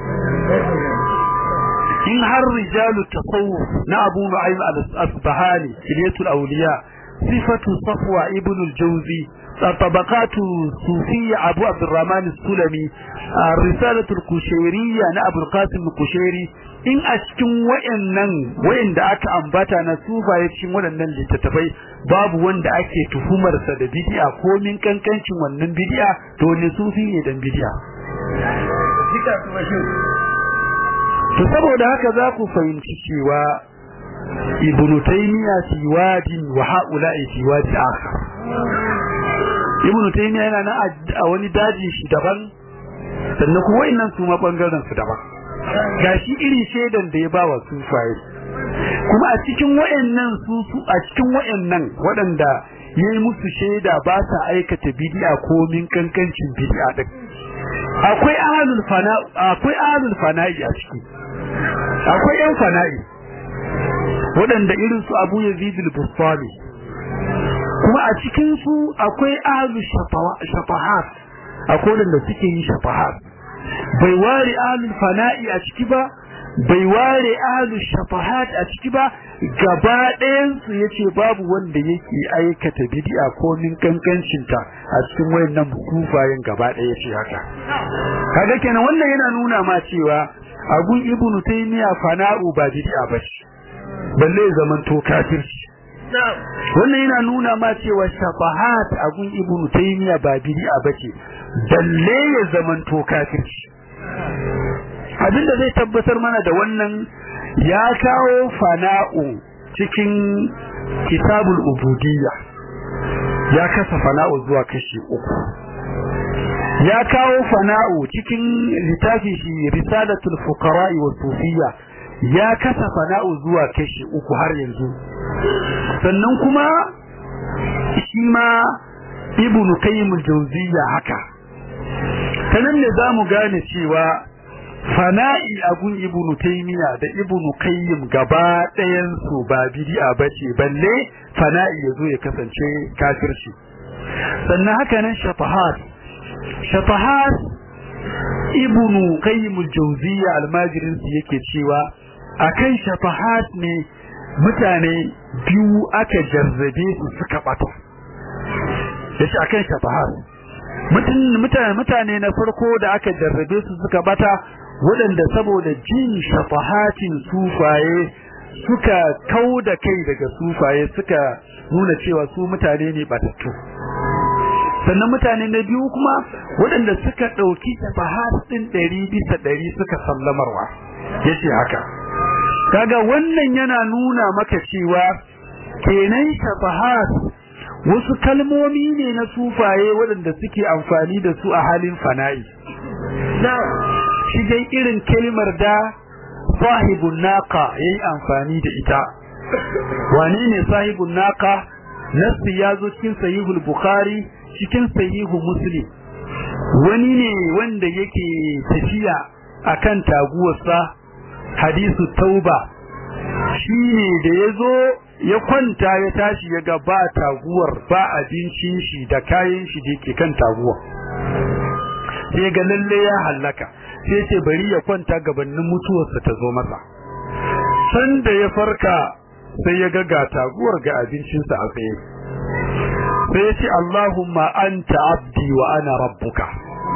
In har rijalu tasawuf na Abu Nu'aym al-Asbahani, Hilyatul Awliya, sifatu Safwa ibn al-Jawzi, tabaqatu Sufiyya Abu Abdurrahman Sulami, risalatul Kushairiyya na Abu Qasim al-Kushairi, in a cikin wayanda aka ambata na sufaye cikin waɗannan littattafai babu wanda ake tuhumarsa da bid'a ko min kankancin wannan bid'a, to ne sufi ne dan bid'a. To saboda haka za ku fahimci cewa Ibn Taymiyyah fi wadin wa ha'ula'i fi wadi akhar. Ibn Taymiyyah yana a wani daji shi daban, sannan kuma wayannan su ma bangaren su daban. Gashi iri shedan da ya ba wa sufaye. Kuma a cikin wayannan a cikin wayannan waɗanda yayi musu sheda ba sa aikata bid'a ko min kankancin bid'a din. Akwai ahlul fana'i a ciki. Akwai yan fana'i waɗanda irin su Abu Yazid al-Bustami, kuma a cikin su akwai ahlul shafahat, akwai waɗanda suke yin shafahat. Bai ware ahlul fana'i a ciki ba, bai ware ahlul shafahat a ciki ba, gaba ɗayan su yace babu wanda yake aikata bid'a ko min kankancinta a cikin wayannan sufayen gaba ɗaya yace haka. Kaga kenan wannan yana nuna ma cewa agun Ibn Taymiyyah fana'u ba bid'a bace, balle zaman to kafirci. Wannan yana nuna ma cewa shafahat agun Ibn Taymiyyah ba bid'a bace, balle ya zaman to kafirci. Abinda zai tabbatar mana da wannan ya kawo fana'u cikin kitabul ubudiyya, ya kasa fana'u zuwa kashi 3. Ya kawo fana'u cikin littafi shi risalatul fuqara'i was sufiyya, ya kasa fana'u zuwa kashi uku har yanzu. Sannan kuma shi ma Ibn Qayyim al-Jawziyya haka. Sanan ne zamu gane cewa fana'i abun Ibn Taymiyyah da Ibn Qayyim gaba ɗayan su ba bid'a bace, balle fana'i yazo ya kasance kafirci. Sannan haka nan shafahat Ibn Qayyim al-Jawziyya almajirin su yake cewa akan shafahat ne mutane biyu aka jarrabe su suka bata. Yace akan shafahat mutane na farko da aka jarrabe su suka bata, waɗanda saboda jin shafahatin sufaye suka kauda kai daga sufaye, suka nuna cewa su mutane ne batattu. Sannan mutane na biyu kuma waɗanda suka ɗauki shafahat ɗin 100% suka sallamarwa. Yace haka kaga wannan yana nuna maka cewa kenan shafahat wasu kalmomi ne na sufaye waɗanda suke amfani da su a halin fana'i. Shi dai irin kalmar da sahibun naqa yayi amfani da ita. Wane ne sahibun naqa? Nasi ya zo cikin sahihul Bukhari, cikin sahihu Muslim. Wani ne wanda yake tafiya akan taguwarsa, hadisu tauba. Shi ne da ya zo ya kwanta ya tashi ya ga ba taguwar, ba abincin shi da kayan shi da yake kan taguwar. Sai ga lalle ya hallaka, sai ce bari ya kwanta gabanin mutuwarsa ta zo masa. Sanda ya farka sai ya ga taguwar ga abincinsa a tsaye. Sai ya ce Allahumma anta abdi wa ana rabbuka.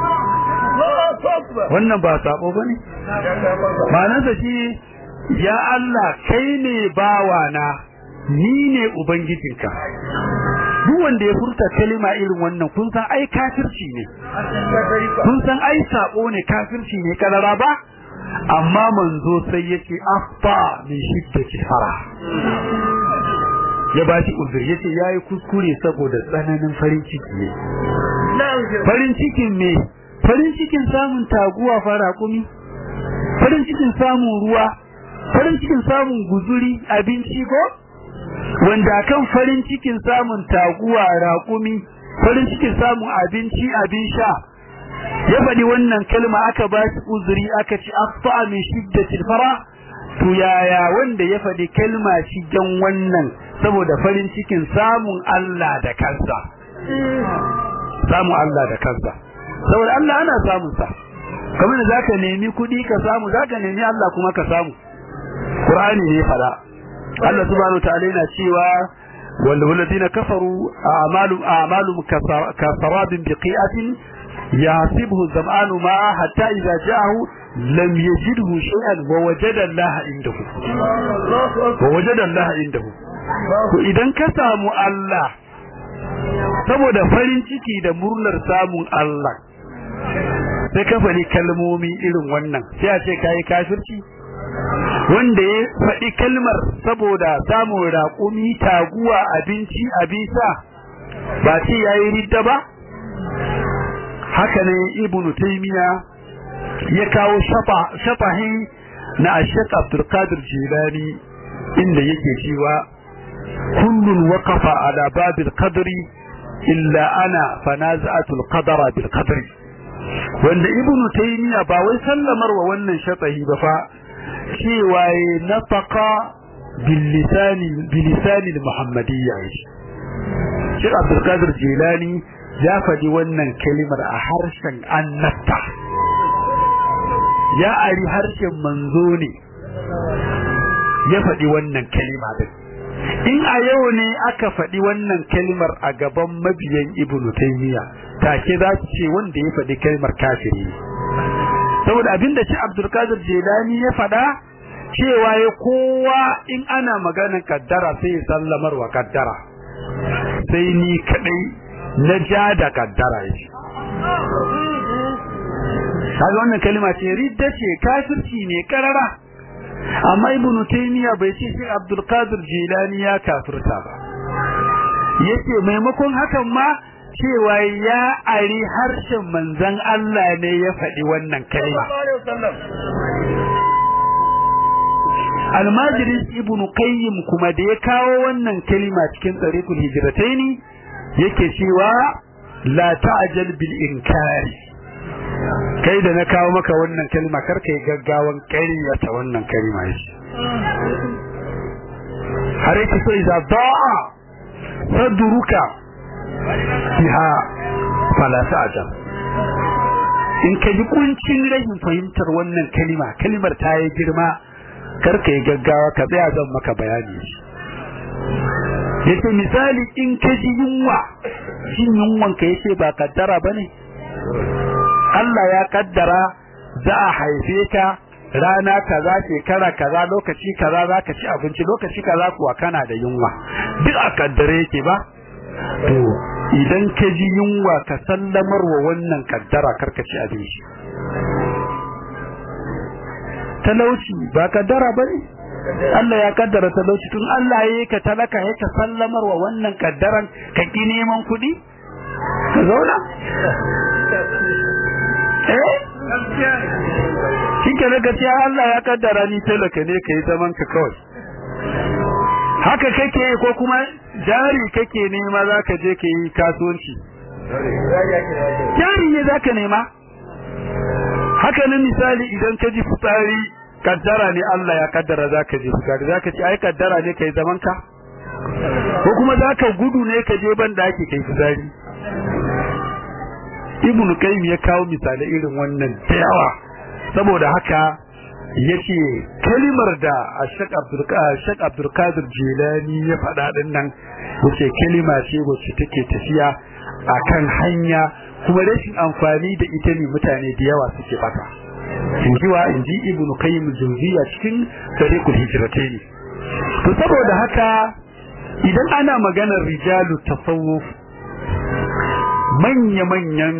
Wannan ba sabo bane? Ma'anarsa shi, ya Allah kai ne bawana, ni ne ubangijinka. Duk wanda ya furta kalima irin wannan kun san ai kafirci ne, kun san ai sabo ne, kafirci ne karara ba. Amma manzo sai yace afta min shiddati fara, ya ba shi uzuri, yace yayi kuskure saboda tsananin farin ciki ne. Farin cikin me? Farin cikin samun taguwa fara kumi, farin cikin samun ruwa, farin cikin samun guzuri, abinci ko? Wanda kan farin cikin samun taguwa, raƙumi, farin cikin samun abinci, abin sha, ya faɗi wannan kalma aka ba shi uzuri, aka ci afa min shiddatil fara. To yaya wanda ya faɗi kalma shi dan wannan saboda farin cikin samun Allah da kansa, samun Allah da kansa, saboda Allah ana samun sa. Kamar da zaka nemi kuɗi ka samu, zaka nemi Allah kuma ka samu. Qur'ani ne fada. Allah subhanahu wa ta'ala yana cewa والذين كفروا أعمالهم كسراب بقيعة يحسبه الظمآن ماء حتى إذا جاءه لم يجده شيئا ووجد الله عنده idan ka samu Allah saboda farin ciki da murnar samun Allah sai ka faɗi kalmomi irin wannan, sai a ce kai kafirci. Wanda ya faɗi kalmar saboda samun raƙumi, taguwa, abinci, abisa, ba ce yayi ridda ba. Haka ne Ibn Taymiyyah ya kawo shafahi na Sheikh Abdul Qadir Jilani, inda yake cewa kullun waqafa ala babil qadri illa ana fanaza'atul qadara bil qadri. Wanda Ibn Taymiyyah ba wai sallamar wa wannan shafahi ba fa, cewa nafaqa bil lisani muhammadiyya. Sheikh Abdul Qadir Jilani ya faɗi wannan kalimar a harshen annabta, ya ari harshen manzo ne ya faɗi wannan kalima din. In a yau ne aka faɗi wannan kalimar a gaban mabiyan Ibn Taymiyyah, take za su ce wanda ya faɗi kalimar kafiri ne. Saboda abinda shi Abdul Qadir Jilani ya faɗa cewa ya kowa in ana maganar kaddara sai ya sallamar wa kaddara, sai ni kadai na ja da kaddara yake. Kaga wannan kalma ce ridda ce, kafirci ne karara. Amma Ibn Taymiyyah bai ce shi Abdul Qadir Jilani ya kafirta ba, yace maimakon hakan ma cewa ya ari harshen manzon Allah ne ya faɗi wannan kalma. almajirin ibnu qayyim kuma da ya kawo wannan kalima cikin tariqul hijrataini yake cewa la ta'jal bil inkari kai da na kawo maka wannan kalma karka yi gaggawan ƙaryata wannan kalma shi har yake so idza da'a sadruka biha fala ta'jal in ka ji kuncin rashin fahimtar wannan kalimar ta yi girma karka yi gaggawa ka tsaya zan maka bayani yace misali in ka ji yunwa shin yunwan ka yace ba kaddara bane Allah ya kaddara za a haife ka rana kaza shekara kaza lokaci kaza zaka ci abinci lokaci kaza kuwa kana da yunwa duk a kaddare yake ba to idan ka ji yunwa ka sallamar wa wannan kaddara karka ci abinci talauci ba kaddara bane Allah ya kaddara talauci tun Allah yayi ka talaka yayi ka sallamar wa wannan kaddaran ka ki neman kuɗi ka zauna kike da gaskiya Allah ya kaddara ni talaka ne kai zaman ka kawai haka kake ko kuma jari kake nema zaka je ka yi kasuwanci jari ne zaka nema haka nan misali idan ka ji fitsari kaddara ne Allah ya kaddara zaka je fitsari zaka ci ai kaddara ne kai zaman ka ko kuma zaka gudu ne ka je ban daki kai fitsari ibnu qayyim ya kawo misalai irin wannan da yawa saboda haka yace kalimar da Sheikh Abdul Qadir Jilani ya faɗa din nan yace kalima ce wacce take tafiya akan hanya kuma rashin amfani da ita ne mutane da yawa suke bata inji ibnu qayyim jawziya cikin tariqul hijratayn to saboda haka idan ana maganar rijalu tasawuf manya-manyan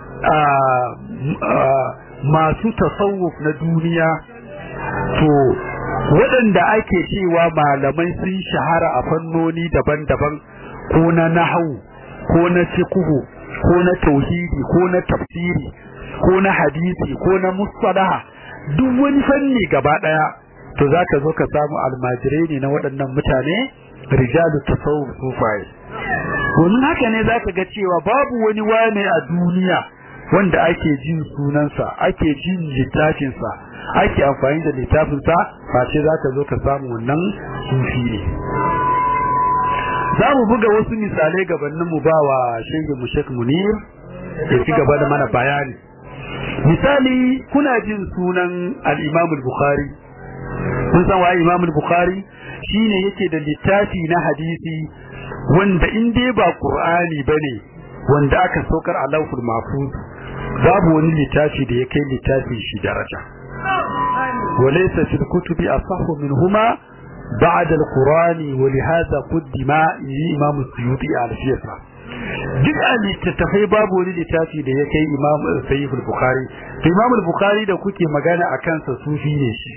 masu tasawuf na duniya to waɗanda ake cewa malamai sun shahara a fannoni daban-daban ko na nahwu ko na fiqh ko na tauhidi ko na tafsiri ko na hadisi ko na mustalaha duk wani fanni gaba daya to zaka zo ka samu almajirai ne na waɗannan mutane rijalu tasawuf sufai domin haka ne zaka ga cewa babu wani wane a duniya wanda ake jin sunansa ake jin littafinsa ake amfani da littafinsa ba ce zaka zo ka samu wannan sufi ne za mu buga wasu misalai gabanin mu bawa shehu mu Sheikh Munir ya ci gaba da mana bayani misali kuna jin sunan al-Imam al-Bukhari kun san wa Imam al-Bukhari shine yake da littafi na hadisi wanda in dai ba Qur'ani bane wanda aka saukar a Lawhul Mahfuz babu wani littafi da ya kai littafin shi daraja walaysa fil kutubi asahhu minhuma بعد القرآن ولهذا قدم إمام السيوطي على الفيصل duk a littattafai babu wani littafi da ya kai Imam Sahih al-Bukhari to Imam al-Bukhari da kuke magana a kansa sufi ne shi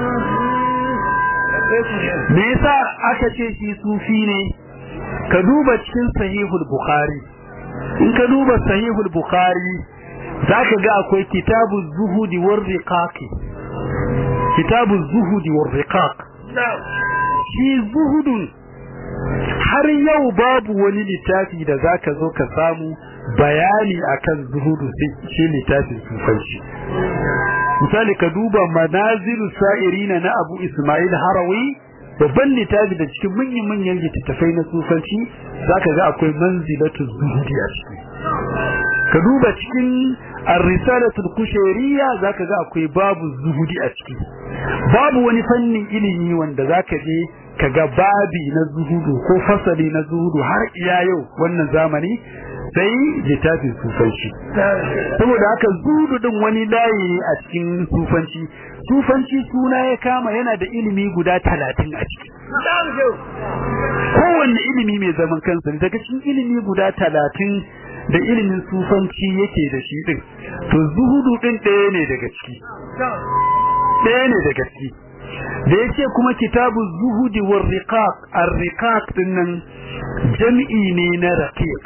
me yasa aka ce shi sufi ne ka duba cikin Sahih al-Bukhari in ka duba Sahih al-Bukhari zaka ga akwai kitabu zuhudi war riqaq kitabu zuhudi war riqaq shi zuhudun har yau babu wani littafi da zaka zo ka samu bayani akan zuhudu sai littafin sufanci misali ka duba manazilu sa'irina na Abu Ismail Harawi babban littafi da cikin manyan littattafai na sufanci zaka ga akwai manzilatu zuhudi a ciki ka duba cikin ar-risalatul kushairiyya zaka ga akwai babu zuhudi a ciki babu wani fannin ilimi wanda zaka je kaga babi na zuhudu ko fasali na zuhudu har iya yau wannan zamani sai littafin sufanci saboda haka zuhudu din wani layi ne a cikin sufanci suna ya kama yana da ilimi guda 30 a ciki kowanne ilimi mai zaman kansa daga cikin ilimi guda 30 da ilimin sufanci yake da shi din to zuhudu din ɗaya ne daga ciki da yake kuma kitabu zuhudi war riqaq ar-riqaq dinnan jam'i ne na raqiq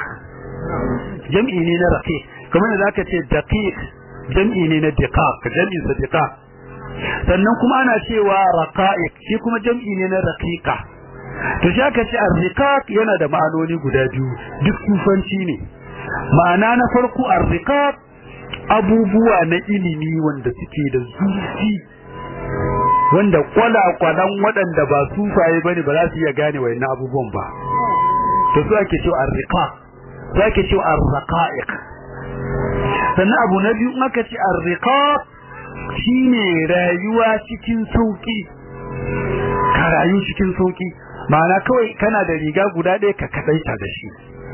kamar da zaka ce daqiq jam'i ne na diqaq jam'in sa diqaq sannan kuma ana cewa raqa'iq shi kuma jam'i ne na raqiqa to shi aka ce ar-riqaq yana da ma'anoni guda biyu duk sufanci ne ma'ana na farko ar-riqaq abubuwa na ilimi wanda suke da zurfi wanda kwalakwalan waɗanda ba sufaye bane ba za su iya gane wayannan abubuwan ba to su ake cewa ar-riqaq su ake cewa ar-raqa'iq sannan abu na biyu aka ce ar-riqaq shine rayuwa cikin sauki ka rayu cikin sauki ma'ana kawai kana da riga guda ɗaya ka kadaita da shi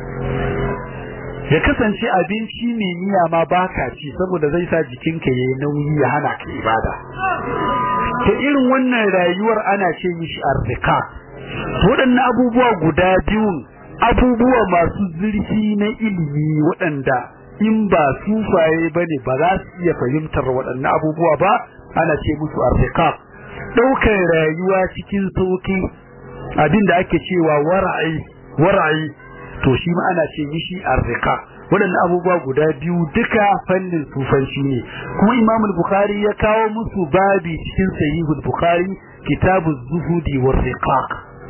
ya kasance abinci mai niyya ma baka ci saboda zai sa jikinka yayi nauyi ya hana ka ibada to irin wannan rayuwar ana ce mishi arzika waɗannan abubuwa guda biyun abubuwa masu zurfi na ilimi waɗanda in ba sufaye bane ba za su iya fahimtar waɗannan abubuwa ba ana ce musu arzika ɗaukar rayuwa cikin sauki abinda ake cewa wara'i to shi ma ana ce mishi arzika waɗannan abubuwa guda biyu duka fannin sufanci ne kuma Imam al-Bukhari ya kawo musu babi cikin Sahihul Bukhari kitabuz zuhudi war riqaq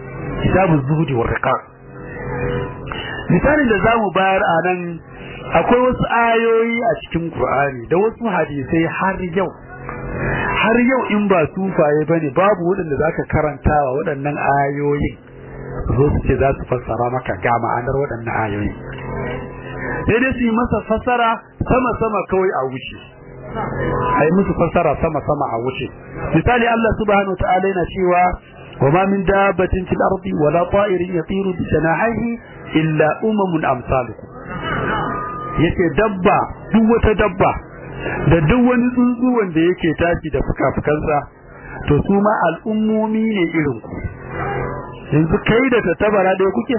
misalin da zamu bayar a nan akwai wasu ayoyi a cikin Qur'ani da wasu hadisai har yau in ba sufaye bane babu waɗanda zaka karantawa waɗannan ayoyin zo su ce za su fassara maka ga ma'anar waɗannan ayoyi sai dai su yi masa fassara sama kawai a wuce ai musu fassara sama a wuce misali Allah subhanahu ta'ala yana cewa wa ma min dabbatin fil ardi wala ta'irin yatiru bi janahihi illa umamun amsalukum yace dabba duk wata dabba da duk wani tsuntsu wanda yake tashi da fuka-fukansa to su ma al'ummomi ne irin ku yanzu kai da tattabara da kuke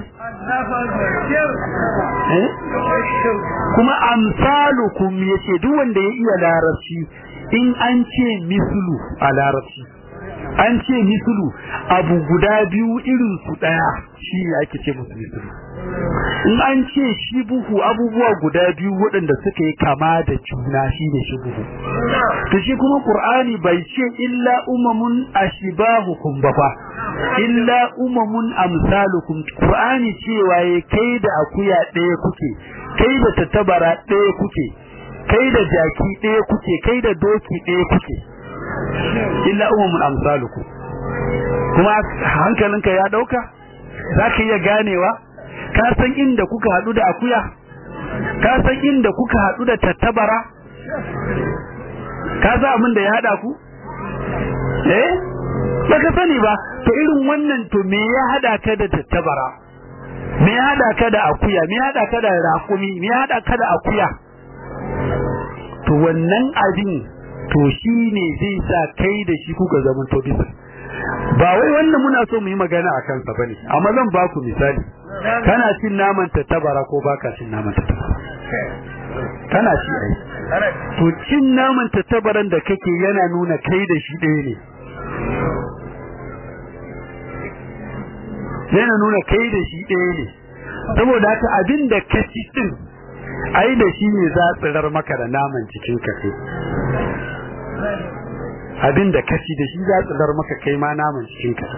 kuma amsalukum yace duk wanda ya iya larabci in an ce mislu a larabci an ce mislu abu guda biyu irin su daya shi ake ce musu mislu in an ce shibuhu abubuwa guda biyu waɗanda suka yi kama da juna shine shibuhu to shi kuma Qur'ani bai ce illa umamun ashibahukum ba fa illa umamun amsalukum Qur'ani cewa kai da akuya ɗaya kuke kai da tattabara ɗaya kuke kai da jaki ɗaya kuke kai da doki ɗaya kuke illa umamun amsalukum kuma hankalinka ya dauka zaka iya ganewa ka san inda kuka hadu da akuya ka san inda kuka hadu da tattabara ka san abin da ya hada ku ba ka sani ba to irin wannan to me ya hada ka da tattabara me ya hada ka da akuya me ya hada ka da rakumi me ya hada ka da akuya to wannan abin to shine zai sa kai da shi kuka zaman to bisa ba wai wannan muna so mu yi magana akan sa bane amma zan ba ku misali kana cin naman tattabara ko baka cin naman tattabara kana ci ai to cin naman tattabaran da kake yana nuna kai da shi ɗaya ne yana nuna kai da shi ɗaya ne saboda haka abin da ka ci din ai da shi ne za tsirar maka da naman cikin ka sai abin da ka ci da shi za tsirar maka kai ma naman cikin ka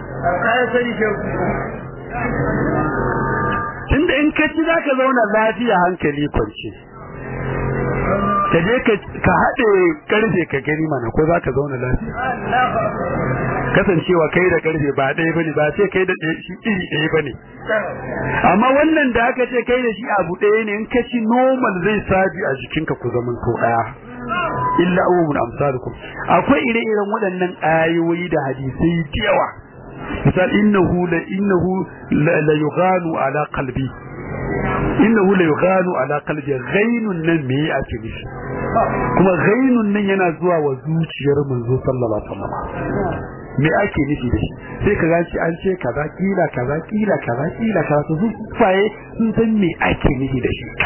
tunda in ka ci zaka zauna lafiya hankali kwance ka je ka haɗe karfe ka gani mana ko zaka zauna lafiya kasancewa kai da karfe ba ɗaya bane ba sai kai da shi iri ɗaya bane amma wannan da aka ce kai da shi abu ɗaya ne in ka ci normal zai sabi a jikinka ku zaman ko ɗaya illa umul amsalukum akwai ire-iren waɗannan ayoyi da hadisai da yawa misal innahu la yughanu ala qalbi ghainun nan me ake nufi kuma ghainun nan yana zuwa wa zuciyar manzo sallallahu alaihi wasallam me ake nufi da shi sai ka ga an ce kaza kila to su faye sun san me ake nufi da shi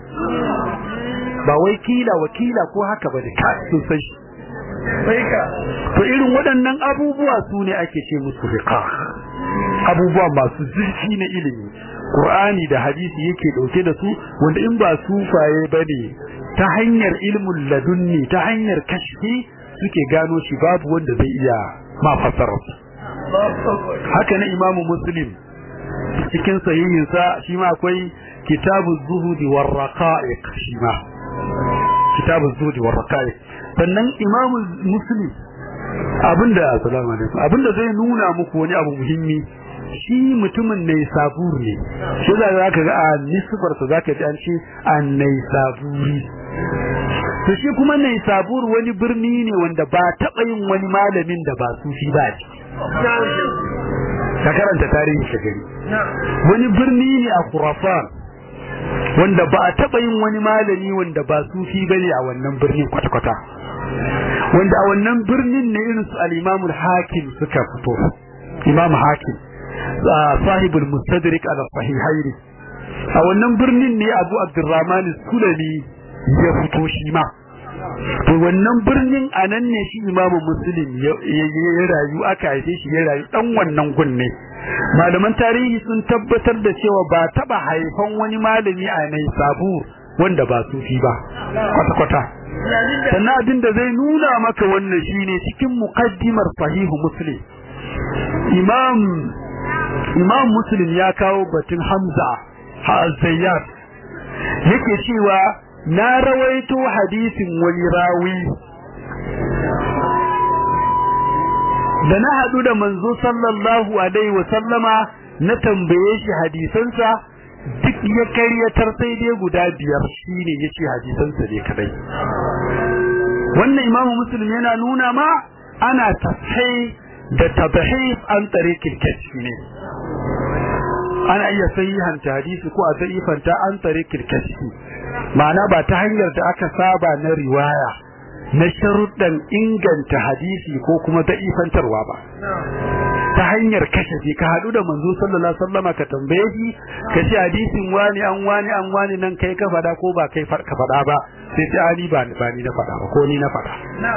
ba wai kila wakila ko haka ba da sun san shi to irin waɗannan abubuwa su ne ake ce musu riqa abubuwa masu zurfi na ilimi Qur'ani da hadisi yake dauke da su wanda in ba sufaye bane ta hanyar ilmul ladunni ta hanyar kashfi suke gano shi babu wanda zai iya ma fasarar haka na Imam Muslim cikin sahihinsa shi ma akwai kitabu zuhudi war raqa'iq shi ma kitabu zuhudi war raqa'iq sannan Imam Muslim abinda zai nuna muku wani abu muhimmi shi mutumin ne sabur ne shi za ka ga a nisbar sa zaka ji an ce annai saburi to shi kuma ne sabur wani birni ne wanda ba taba yin wani malamin da ba sufi ba ka karanta tarihi ka gani wani birni ne a Khurasan wanda ba a taba yin wani malami wanda ba sufi bane a wannan birnin kwata-kwata wanda a wannan birnin ne irin su al-Imam al-Hakim suka fito Imam Hakim sahibul Mustadrik ala sahihaini a wannan birnin ne Abu Abdurrahman al-Sulami ya fito shi ma to wannan birnin anan ne shi Imam Muslim ya rayu aka haife shi ya rayu dan wannan gunne malaman tarihi sun tabbatar da cewa ba taba haifan wani malami a Naisabur wanda ba sufi ba kwata-kwata sannan abin da zai nuna maka wannan shine cikin muqaddimar sahihu Muslim Imam Muslim ya kawo batun Hamza al-Zayyat yake cewa na rawaito hadisin wani rawi da na hadu da manzo sallallahu alaihi wa sallama na tambaye shi hadisansa duk ya karyatar sai dai guda 5 shine yace hadisansa ne kadai wannan Imam Muslim yana nuna ma ana tafsir da tabahif an tariqil kashf ne ana iya sahihanta hadisi ko a daifanta an tariqil kashf ma'ana ba ta hanyar da aka saba na riwaya na sharuɗan inganta hadisi ko kuma daifantarwa ba ta hanyar kashafi ka hadu da manzo sallallahu alaihi wasallam ka tambaye shi ka ce hadisin wani nan kai ka fada ko ba kai ka fada ba sai ta ali ba ni na fada ba ko ni na fada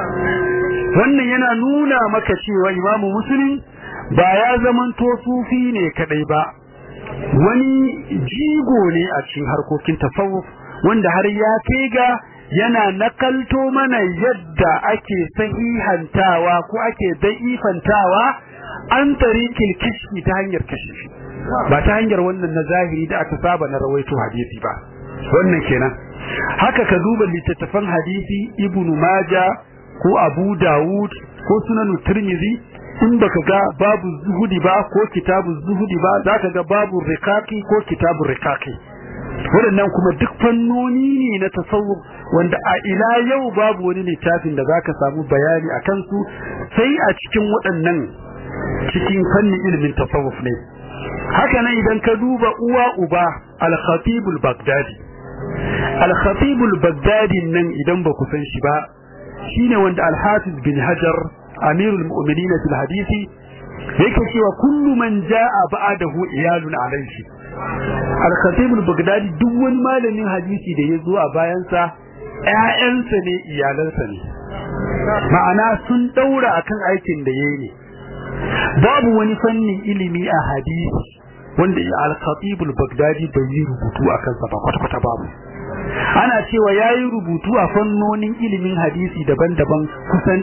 wannan yana nuna maka cewa Imam Muslim ba ya zamanto sufi ne kadai ba wani jigo ne a cikin harkokin tasawuf wanda har ya kai ga yana nakalto mana yadda ake sahihantawa ko ake daifantawa an tariqil kashfi ta hanyar kashfi ba ta hanyar wannan na zahiri da aka saba na rawaito hadisi ba wannan kenan haka ka duba littattafan hadisi Ibn Majah ko Abu Dawud ko Sunan Tirmidhi in baka ga babu zuhudi ba ko kitabu zuhudi ba zaka ga babu riqaqi ko kitabu riqaqi waɗannan kuma duk fannoni ne na tasawuf wanda a ila yau babu wani littafin da zaka samu bayani akan su sai a cikin waɗannan cikin fannin ilimin tasawuf ne haka nan idan ka duba uwa uba al-Khatib al-Baghdadi al-Khatib al-Baghdadi nan idan ba ku san shi ba shine wanda al-Hafiz bin Hajar amirul mu'minin fil hadisi yake cewa kullu man jaa ba'dahu iyalun alayhi al-Khatib al-Baghdadi duk wani malamin hadisi da ya zo a bayansa ƴaƴansa ne iyalansa ne ma'ana sun daura akan aikin da yayi ne babu wani fannin ilimi a hadisi wanda al-Khatib al-Baghdadi bai yi rubutu akan sa ba kwata-kwata babu ana cewa yayi rubutu a fannonin ilimin hadisi daban-daban kusan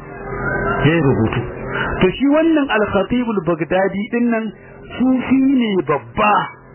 100 yayi rubutu to shi wannan al-Khatib al-Baghdadi dinnan sufi ne babba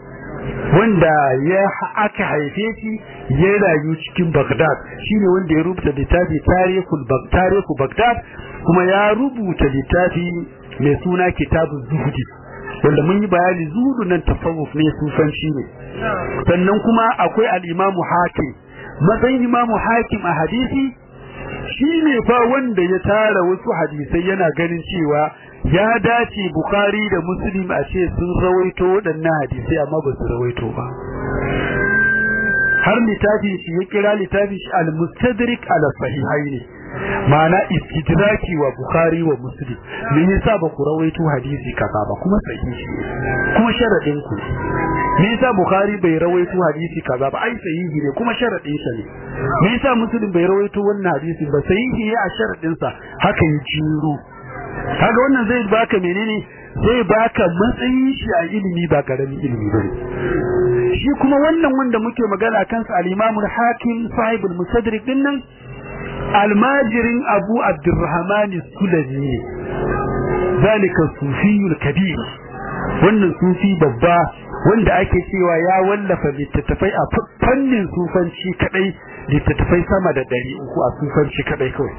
wanda aka haife shi ya rayu cikin Baghdad shine wanda ya rubuta littafi tarihu Baghdad kuma ya rubuta littafi mai suna kitabu zuhudi wanda mun yi bayani zuhudu nan tasawuf ne sufanci ne sannan kuma akwai al-Imam Hakim matsayin Imam Hakim a hadisi shine fa wanda ya tara wasu hadisai yana ganin cewa ya dace Bukhari da Muslim a ce sun rawaito waɗannan hadisai amma ba su rawaito ba har littafi shi ya kira littafi shi al-Mustadrik ala sahihaini ma'ana istidraki wa Bukhari wa Muslim me yasa ba ku rawaito hadisi kaza ba kuma sahihi kuma sharadin ku me yasa Bukhari bai rawaito hadisi kaza ba ai sahihi ne kuma sharadin sa ne me yasa Muslim bai rawaito wannan hadisi ba sahihi ne a sharadin sa haka yi jiro kaga wannan zai baka menene zai baka matsayin shi a ilimi ba karamin ilimi bane shi kuma wannan wanda muke magana kansa al-Imam al-Hakim sahibul Mustadrik dinnan almajirin Abu Abdurrahman Sulami ne zalika sufiyul kabir wannan sufi babba wanda ake cewa ya wallafa littattafai a fannin sufanci kadai littattafai sama da 300 a sufanci kadai kawai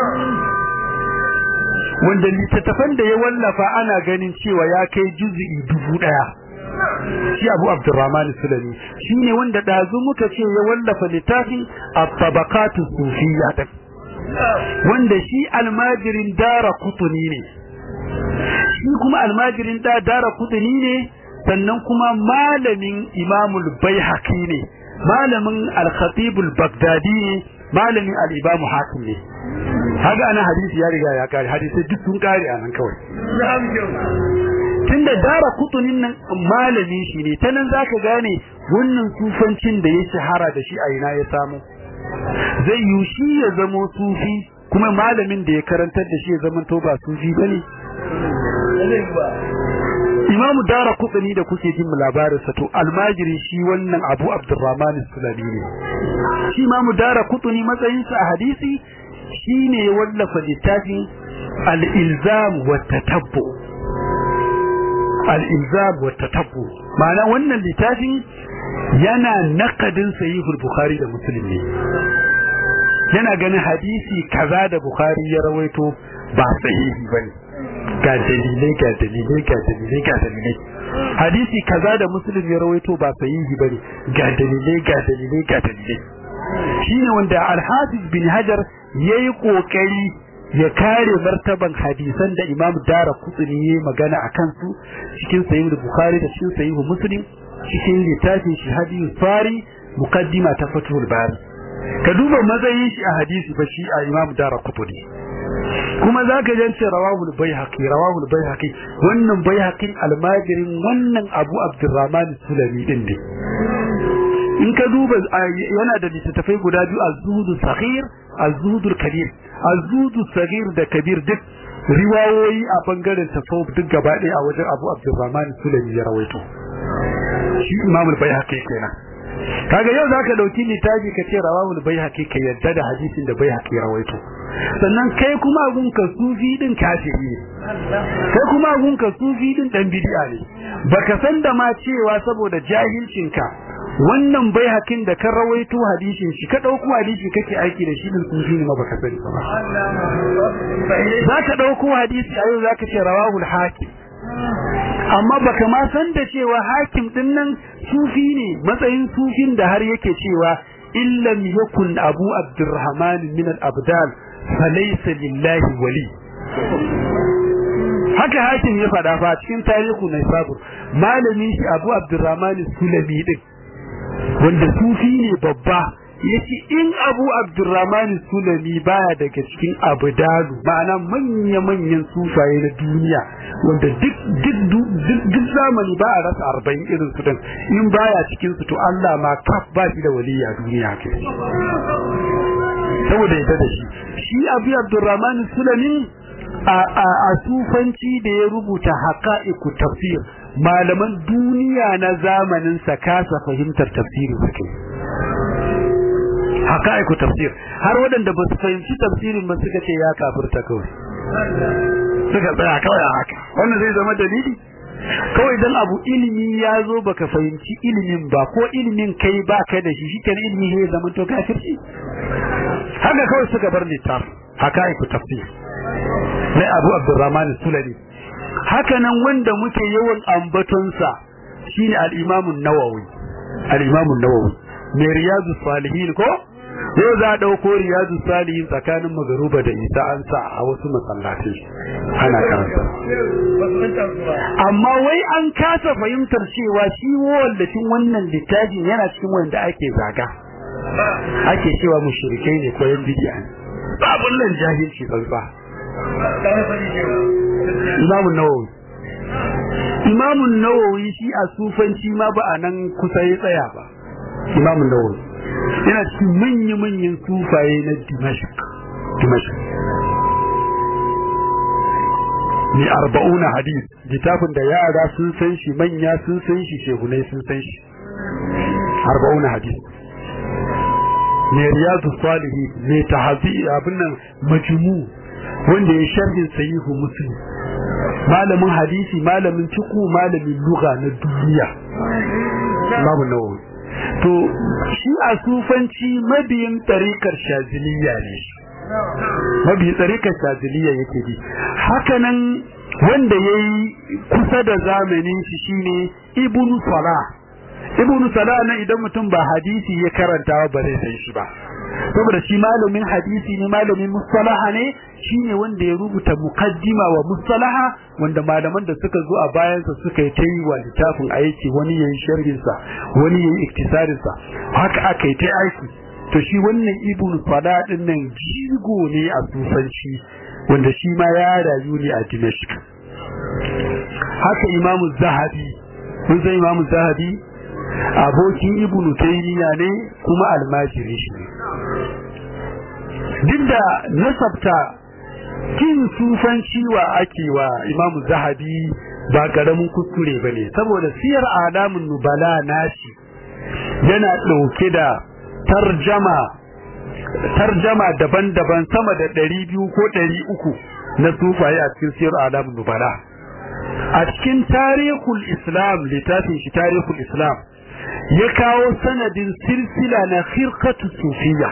wanda littattafan da ya wallafa ana ganin cewa ya kai juz'i 1000 shi Abu Abdurrahman Sulami shine wanda dazu muka ce ya wallafa littafin at-tabaqat as-sufiyya wanda shi almajirin Daraqutni ne shi kuma almajirin Daraqutni ne sannan kuma malamin Imamul Baihaqi ne malamin Al-Khatib Al-Baghdadi ne malamin Al-Imam Hakim ne haka ana hadisi ya riga ya kare hadisi duk sun kare anan kawai tunda Daraqutnin nan malamin shi ne ta nan zaka gane wannan sufancin da ya shahara da shi a ina ya samu zai yi shi ya zama sufi kuma malamin da ya karantar da shi ya zama to ba sufi bane Imamu Daraqutni da kuke jin labarin sa to almajiri shi wannan Abu Abdurrahman Sulami ne shi Imamu Daraqutni matsayin sa a hadisi shine ya wallafa littafin al-ilzam wa tatabbu al-ilzam wa tatabbu ma'ana wannan littafin yana naqadin sahihul Bukhari da Muslim ne yana ganin hadisi kaza da Bukhari ya rawaito ba sahihi bane ga dalilai hadisi kaza da Muslim ya rawaito ba sahihi bane ga dalilai shine wanda Al-Hafiz bin Hajar yayi kokari ya kare martaban hadisan da Imam Daraqutni yayi magana akan su cikin Sahih Bukhari da cikin Sahih Muslim cikin littafin shi Hadith Fari muqaddima ta Fathul Bari ka duba matsayin shi a hadisi ba shi a Imam Daraqutni kuma zaka jance rawahul Baihaqi wannan Baihaqi almajirin wannan Abu Abdurrahman Sulami din ne in ka duba yana da littattafai guda biyu az-zuhud saghir az-zuhud kabir az-zuhud saghir da kabir duk riwayoyi a bangaren tasawuf duk gaba ɗaya a wajen Abu Abdurrahman Sulami ya rawaito shi Imam al-Baihaqi kenan kaga yau zaka dauki littafi ka ce rawahul Baihaqi ka yadda da hadisin da Baihaqi ya rawaito sannan kai kuma gun ka sufi din kafiri ne kai kuma gun ka sufi din dan bid'a ne baka san da ma cewa saboda jahilcinka wannan Baihaqin da ka rawaito hadisin shi ka dauko hadisi kake aiki da shi din sufi ne ma baka sani ba zaka dauko hadisi ayo zaka ce rawahul Hakim amma baka ma san da cewa Hakim din nan sufi ne matsayin sufin da har yake cewa illam yakun Abu Abdurrahman min al-abdal falaysa lillahi wali haka Hakim ya fada fa cikin tarihu na Sabur malami shi Abu Abdurrahman Sulami din wanda sufi ne babba yace in Abu Abdurrahman Sulami baya daga cikin abdalu ma'ana manyan sufaye na duniya wanda duk zamani ba a rasa 40 irin su din in baya cikin su to Allah ma kaf ba shi da waliya duniya ke saboda ita da shi Abu Abdurrahman Sulami a sufanci da ya rubuta haqa'iqu tafsir malaman duniya na zamanin sa kasa fahimtar tafsirin suke haqa'iqu tafsir har wadanda ba su fahimci tafsirin ba suka ce ya kafirta kawai suka tsaya kawai haka wannan zai zama dalili kawai dan abu ilimi ya zo baka fahimci ilimin ba ko ilimin kai baka da shi shikenan ilimi zai zama to kafirci haka kawai suka bar littafin haqa'iqu tafsir na Abu Abdurrahman Sulami haka nan wanda muke yawan ambatonsa shine al-Imam an-Nawawi mai Riyadus Salihin ko yau za a dauko Riyadus Salihin tsakanin magruba da isa an sa a wasu masallatai ana karanta amma wai an kasa fahimtar cewa shi wallafin wannan littafin yana cikin wanda ake zaga ake cewa mushrikai ne ko yan bid'a babun nan jahilci tsantsa Imam Nawawi shi a sufanci ma ba a nan kusa ya tsaya ba Imam Nawawi yana cikin manyan sufaye na Dimashq ni 40 hadith littafin da yara sun san shi manya sun san shi shehunai sun san shi 40 hadith mai riyadu salihi mai tahzi abin nan majmu wanda ya sharhin sahihu muslim malamin hadisi malamin fiqh malamin lugha na duniya babu nawawi to shi a sufanci mabiyin tariqar shaziliya ne mabiyin tariqar shaziliya yake bi hakanan wanda yayi kusa da zamanin shi shine ibnu salah na idan mutum ba hadisi ya karanta ba zai san shi ba saboda shi malamin hadisi ne malamin mustalaha ne shine wanda ya rubuta muqaddima wa mustalaha wanda malaman da suka zo a bayansa suka yi tayi wa littafin aiki wani yayin sharhin sa wani yayin iktisarin sa haka aka yi ta aiki to shi wannan ibnu salah din nan jigo ne a sufanci wanda shi ma ya rayu ne a Dimashq haka imamu zahabi kun san imamu zahabi abokin ibnu taymiya ne kuma almajiri shi duk da nasabta kin sufanci wa ake wa imamu zahabi ba karamin kuskure bane saboda siyar alamun nubala nashi yana dauke da tarjama daban-daban sama da 200 ko 300 na sufaye a cikin siyar alamun nubala a cikin tarihul islam littafin shi tarihul islam ya kawo sanadin silsila na khirqatu sufiyya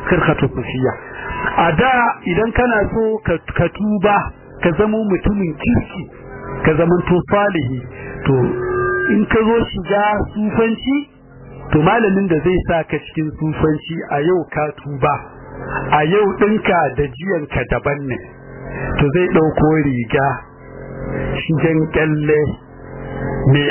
a da idan kana so ka tuba ka zama mutumin kirki ka zama to salihi to in ka zo shiga sufanci to malamin da zai sa ka cikin sufanci a yau ka tuba a yau ɗinka da jiyanka daban ne to zai ɗauko riga shigen kyalle mai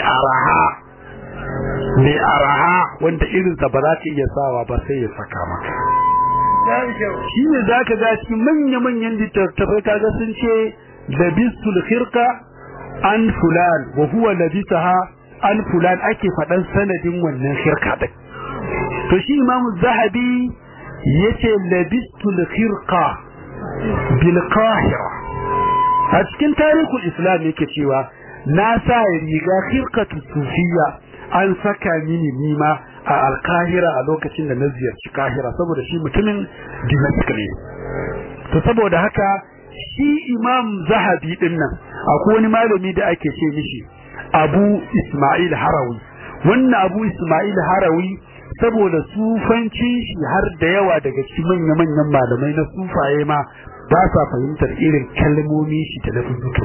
araha wanda irinsa ba za ka iya sawa ba sai ya saka maka shi ne za ka ga cikin manya-manyan littattafai kaga sun ce labistul khirqa an fulan wa huwa labisaha an fulan ake faɗan sanadin wannan khirqa din to shi imamu zahabi yace labistul khirqa bil qahira a cikin tarihul islam yake cewa na sa riga khirqatu sufiyya an saka mini nima a alkahira a lokacin da na ziyarci kahira saboda shi mutumin Dimashq ne to saboda haka shi imam zahabi din nan akwai wani malami da ake ce mishi Abu Ismail Harawi wannan Abu Ismail Harawi saboda sufanci shi har da yawa daga cikin manyan malamai na sufaye ma ba sa fahimtar irin kalmomi shi da lafuzzukan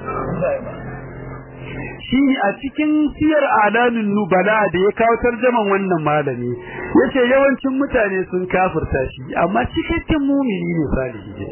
shi a cikin siyar alamin nubala da ya kawo tarjaman wannan malami yace yawancin mutane sun kafirta shi amma cikakken mumini ne salihi ne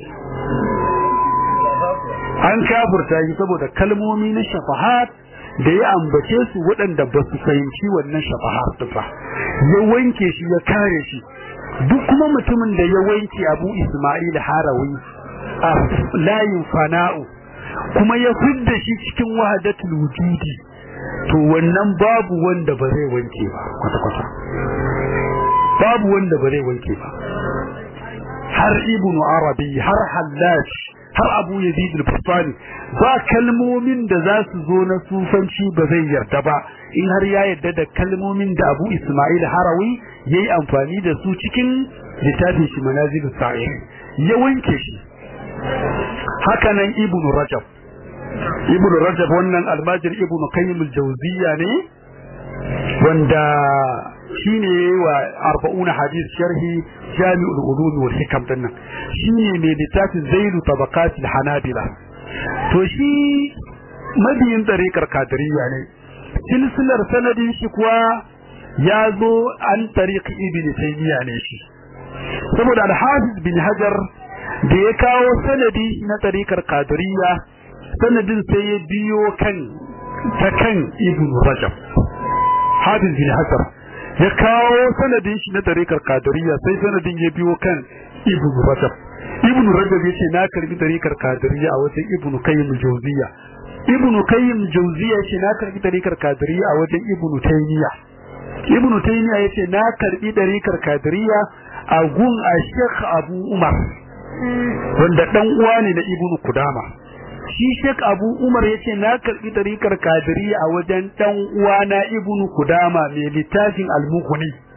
an kafirta shi saboda kalmomi na shafahat da ya ambace su waɗanda ba su fahimci wannan shafahat ba ya wanke shi ya kare shi duk kuma mutumin da ya wanke Abu Ismail Harawi a layin fana'u kuma ya fidda shi cikin wahdatul wujudi to wannan babu wanda ba zai wanke ba kwata-kwata babu wanda ba zai wanke ba har ibnu arabi har hallaj har abu yazid al-bustani ba kalmomin da za su zo na sufanci ba zai yarda ba in har ya yarda da kalmomin da Abu Ismail Harawi yayi amfani da su cikin littafin shi Manazilus Sa'ir ya wanke shi haka nan Ibn Rajab wannan almajir Ibn Qayyim al-Jawziyya ne wanda shine wa 40 hadith sharhi Jami'ul Ulum wal Hikam dinnan shine mai littafin Zailu Tabaqat al-Hanabila to shi mabiyin tariqar Qadiriyya ne silsilar sanadin shi kuwa ya zo an tariqi Ibn Taymiyyah ne shi saboda al-Hafiz bin Hajar da ya kawo sanadi na tariqar Qadiriyya sanadin sai ya biyo kan Ibn Rajab Hafiz bin Hajar ya kawo sanadin shi na tariqar Qadiriyya sai sanadin ya biyo kan Ibn Rajab yace na karbi tariqar Qadiriyya a wajen Ibn Qayyim al-Jawziyya Ibn Qayyim al-Jawziyya yace na karbi tariqar Qadiriyya a wajen Ibn Taymiyyah yace na karbi tariqar Qadiriyya a gun Sheikh Abu Umar wanda dan uwa ne da Ibn Qudama shi Sheikh Abu Umar yace na karbi tariqar Qadiriyya a wajen dan uwa na Ibn Qudama mai littafin Al-Mughni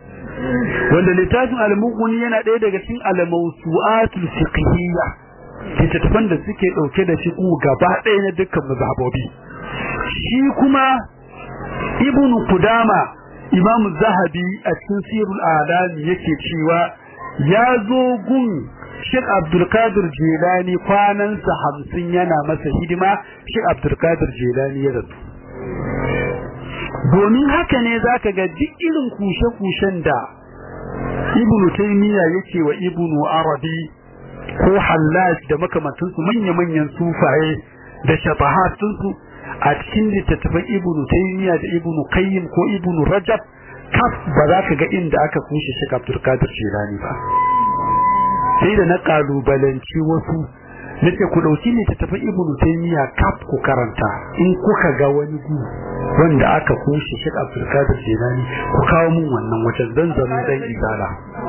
wanda littafin al-mughni yana ɗaya daga cikin al-mawsu'atul fiqhiyya littattafan da suke ɗauke da fiqh gaba ɗaya na dukkan mazhabobi. Shi kuma ibn Qudama Imam Zahabi a cikin Sirrul A'lam yake cewa ya zo gun Sheikh Abdul Qadir Jilani kwanansa 50 yana masa hidima. Sheikh Abdul Qadir Jilani ya rasu. Domin haka ne zaka ga duk irin kushe-kushen da Ibn Taymiyyah yake wa Ibn Arabi ko Hallaj da makamantansu manya-manyan sufaye da shafahatunsu a cikin littattafan Ibn Taymiyyah da Ibn Qayyim ko Ibn Rajab kaf ba za ka ga inda aka kushe Sheikh Abdul Qadir Jilani ba. Sai da na kalubalanci wasu nace ku dauki littattafan Ibn Taymiyyah kaf ku karanta, in kuka ga wani gu wanda aka kushe Sheikh Abdul Qadir Jilani ku kawo mun wannan wajen zan zama dan izala.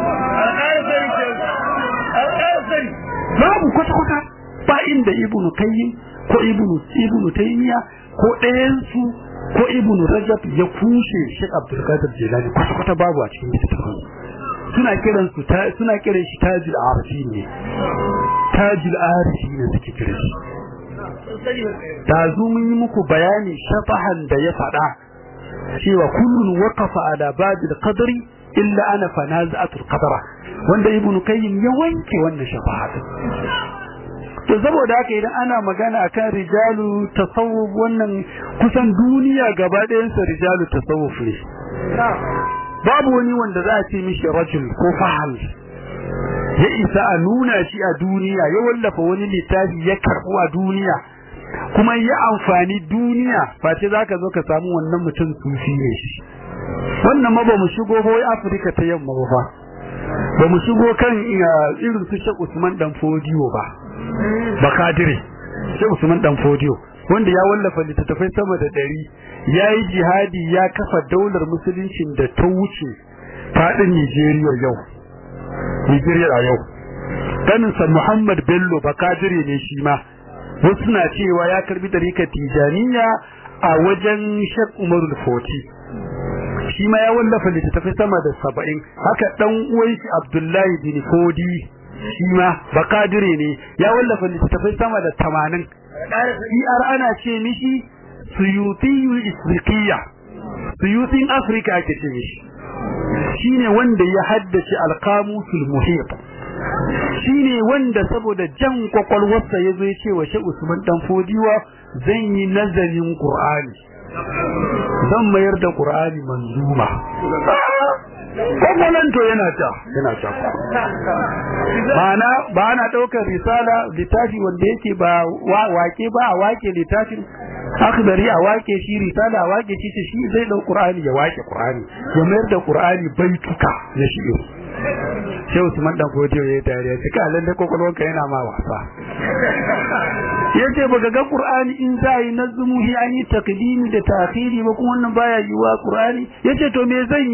Babu kwata-kwata ba inda Ibn Qayyim ko Ibn Taymiyyah ko ɗayansu ko Ibn Rajab ya kushe Sheikh Abdul Qadir Jilani kwata-kwata babu a cikin littattafan. Suna kiran shi Tajul Arifi ne. Tajul Arifi ne suke kiran shi. Da mun yi muku bayani shafahan da ya faɗa cewa kullun waqafa ala babil qadri illa ana fanaza'atul qadara, wanda Ibn Qayyim ya wanke wannan shafahat. To saboda haka idan ana magana akan rijalu tasawuf, wannan kusan duniya gaba ɗayan sa rijalu tasawuf ne. Babu wani wanda za a ce mishi rajul ko fahal ya isa a nuna shi a duniya, ya wallafa wani littafi ya karɓu a duniya kuma ya amfani duniya, face za ka zo ka samu wannan mutum sufi ne shi. Wannan ma ba mu shigo ba wai Afirka ta yamma ba, ba mu shigo kan irin su Sheikh Usman Dan Fodiyo ba, Bakadire Sheikh Usman Dan Fodiyo wanda ya wallafa littattafai sama da 100, ya yi jihadi, ya kafa daular musuluncin da ta wuce faɗin Nigeria a yau. Ganinsa Muhammad Bello Bakadire ne shi ma, wasu na cewa ya karbi tarikar Tijaniya a wajen Sheikh Umarul Foti. Shi ma ya wallafa littattafai sama da 70. Haka dan uwan shi Abdullahi bin Fodi shi ma Bakadire ne, ya wallafa littattafai sama da 80. ana ce mishi Suyutiyul Afrikiyya, Suyutin Afrika ake ce mishi. Shine wanda ya haddace Al-Qamusul Muhit. Shine wanda saboda jan kwakwalwarsa yazo ya ce wa Sheikh Usman Dan Fodiwa zan yi nazarin Qur'ani, zan mayar da Qur'ani manzuma. Kwakwalan to yana ta ba na ɗaukar risala littafi wanda yake ba wake ba, a wake littafin akhdari a wake shi, risala a wake shi zai ɗau Qur'ani ya wake Qur'ani, ya mayar da Qur'ani baituka na shi'ir. Sai Usman Dan Fodiyo ya dariya sai ka lalle kwakwalwanka yana ma wasa. Yace baka ga Qur'ani in za yi nazmuhi an yi taqdimi da ta'khiri ba, kuma wannan baya yiwa Qur'ani. Yace to me zan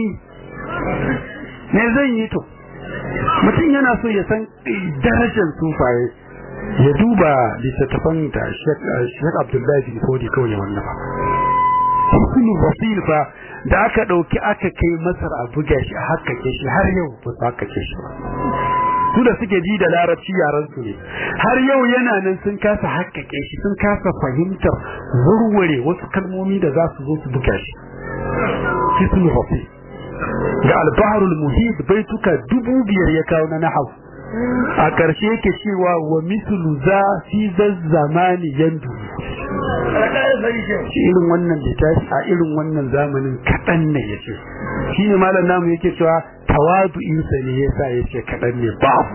yi to mutum yana so ya san darajar sufaye, ya duba littattafan da Sheikh Abdullahi bin Fodi kawai wannan ba. Hukumi wasil fa da aka dauki aka kai Masar a buga shi a hakkake shi, har yau ba su hakkake shi ba. Su da suke ji da larabci yaran su ne, har yau yana nan sun kasa hakkake shi, sun kasa fahimtar warware wasu kalmomi da za su zo su buga shi. Hukumi wasil ga Al-Bahrul Muhit baituka 5000 ya kawo na nahwu. A ƙarshe yake cewa wa mislu za fi zamani yandu. Irin wannan littafi a irin wannan zamanin kaɗan ne yace. Shine malam namu yake cewa tawadu'in sa ne yasa yace kaɗan ne babu.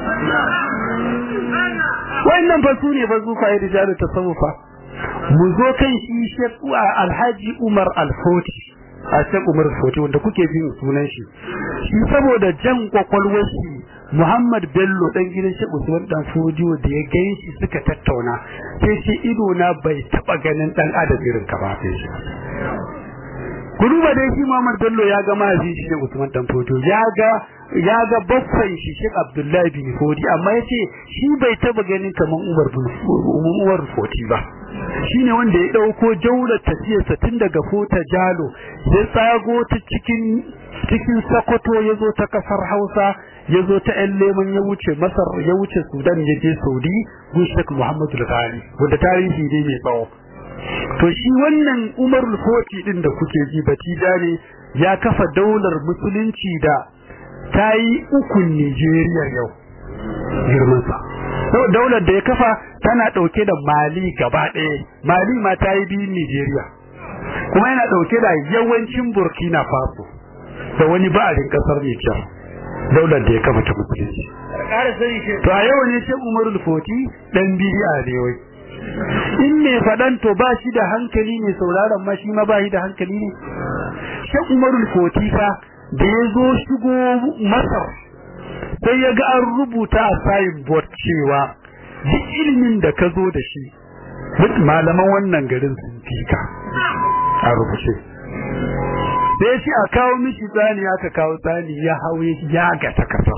Wannan ba su ne ba su fa'ida da tasawufa. Mu zo kan shi Sheikh Alhaji Umar Al-Foti. A Sheikh Umar Foti wanda kuke jin sunan shi saboda jan kwakwalwar shi Muhammad Bello dan gidan Sheikh Usman Dan Fodiyo da ya gani shi suka tattauna, sai ce ido na bai taba ganin dan adam irin ka ba sai shi. Ku duba dai shi Muhammad Bello ya ga mahaifi shi Sheikh Usman Dan Fodiyo, ya ga babban shi Sheikh Abdullahi bin Fodi, amma yace shi bai taba ganin kaman Umar Foti ba. shine wanda ya dauko jaular tafiyarsa tun daga Fota Jalo ya tsago ta cikin Sokoto yazo ta kasar Hausa yazo ta ɗan Leman ya wuce Masar ya wuce Sudan ya je Saudi gun Sheikh Muhammadu Al-Ghali wanda tarihi ne mai tsawo. To shi wannan Umar al-Foti din da kuke ji Batija ne ya kafa daular musulunci da tayi ukun Nigeria yau girman sa. Daular da ya kafa tana dauke da Mali gaba ɗaya, Mali ma tayi biyu Nigeria, kuma yana dauke da yawancin Burkina Faso da wani ba'arin kasar Niger. Daular da ya kafa ta musulunci. To a yau ne Sheikh Umar al-Foti dan bid'a ne wai. In me fadan to ba shi da hankali ne, sauraron ma shi ma ba shi da hankali ne. Sheikh Umar al-Foti fa da yazo shigo Masar sai ya ga an rubuta a signboard cewa duk ilimin da ka zo da shi duk malaman wannan garin sun fika a rubuce. Sai shi a kawo mishi tsani, aka kawo tsani ya hawe ya ga takardar.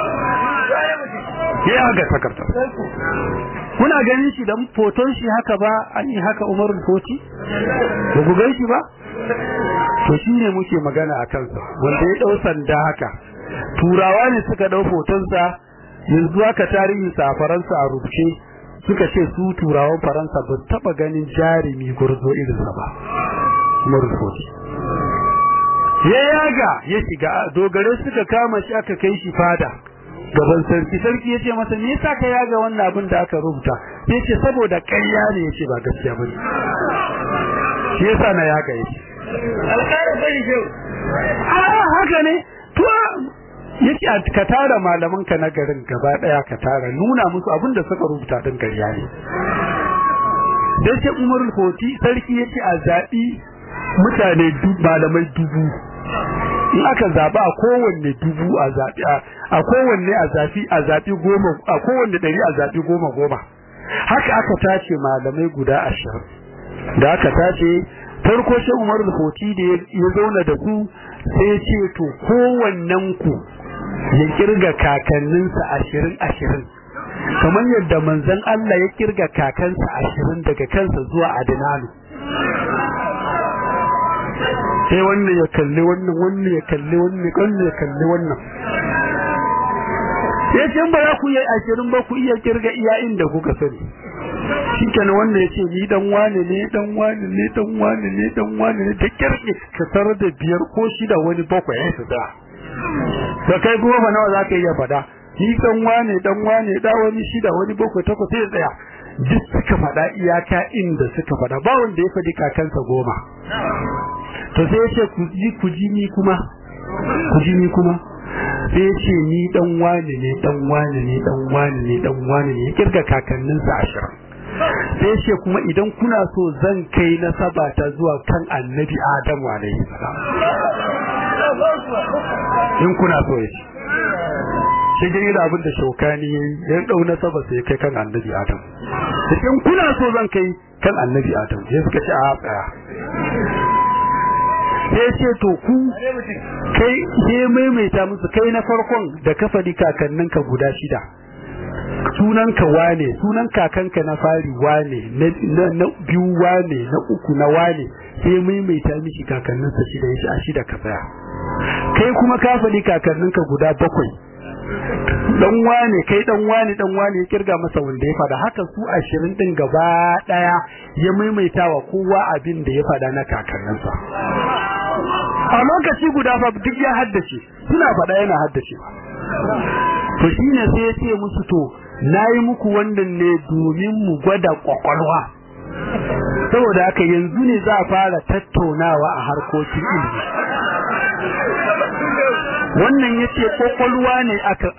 Ya ga takardar. Kuna ganin shi da foton shi haka ba, an yi haka Umar al-Foti? Ba ku gan shi ba? To shi ne muke magana a kansa, wanda ya dau sanda haka. Turawa ne suka dau fotonsa, yanzu aka tarihin sa a Faransa a rubuce, suka ce su turawan Faransa ba taba ganin jarumi gurzo irinsa ba. Umar al-Foti. Ya yaga ya shiga, dogare suka kama shi aka kai shi fada gaban sarki ya ce masa me yasa ka yaga wannan abin da aka rubuta? Ya ce saboda ƙarya ne, ya ce ba gaskiya bane, shi yasa na yaga ya ce alƙara bari shehu haka ne. To yace ka tara malaman ka na garin gaba daya, ka tara nuna musu abin da suka rubuta din ƙarya ne. Sai ce Umar al-Foti sarki yace a zabi mutane malamai 1000, in aka zaba a kowanne 1000 a zabi a kowanne a zabi 10, a kowanne 100 a zabi 10. Haka aka tace malamai guda 20. Da aka tace farko sai Umar al-Foti da ya zauna da su sai ya ce to kowannen ku ya kirga kakanninsa 20 kamar yadda manzon Allah ya kirga kakansa 20 daga kansa zuwa Adnanu. Sai wannan ya kalli wannan, wannan ya kalli wannan, wannan ya kalli wannan. Sai ce ba za ku yi 20 ba, ku iya kirga iya inda kuka sani. Shikenan wannan yace ni dan wane ne, dan wane ne, dan wane ne, dan wane ne, da kirki ka tarar da 5 ko 6 wani 7 ya tsaya. To kai kuma ba nawa zaka iya fada? Ni dan wane da wani 6 wani 7 8 sai tsaya. Duk suka fada iyaka inda suka fada, ba wanda ya fadi kakansa 10. To sai yace ku ji ni kuma. Sai yace ni dan wane ne, dan wane ne, dan wane ne, dan wane ne, kirga kakanninsa 20. Sai ce kuma idan kuna so zan kai nasaba ta zuwa kan Annabi Adam alayhi salam, in kuna so yace shi gani da abin da Shaukani ya dau nasaba sai kai kan Annabi Adam. In kuna so zan kai kan Annabi Adam, sai suka ce a tsaya. Sai ce to ku kai sai maimaita musu kai na farkon da ka fadi kakanninka guda 6, sunanka wane, sunan kakanka na fari wane, na biyu wane, na uku na wane, sai maimaita mishi kakanninsa 6 yace a 6 ka tsaya. Kai kuma ka fadi kakanninka guda 7, dan wane, kai dan wane ya kirga masa wanda ya fada. Haka su 20 din gaba daya ya maimaita wa kowa abin da ya fada na kakanninsa. A lokaci guda fa duk ya haddace, suna fada yana haddace. To shine sai ya ce musu to nayi muku wannan ne domin mu gwada kwakwalwa, saboda haka yanzu ne za a fara tattaunawa a harkokin ilimi. Wannan yace kwakwalwa ne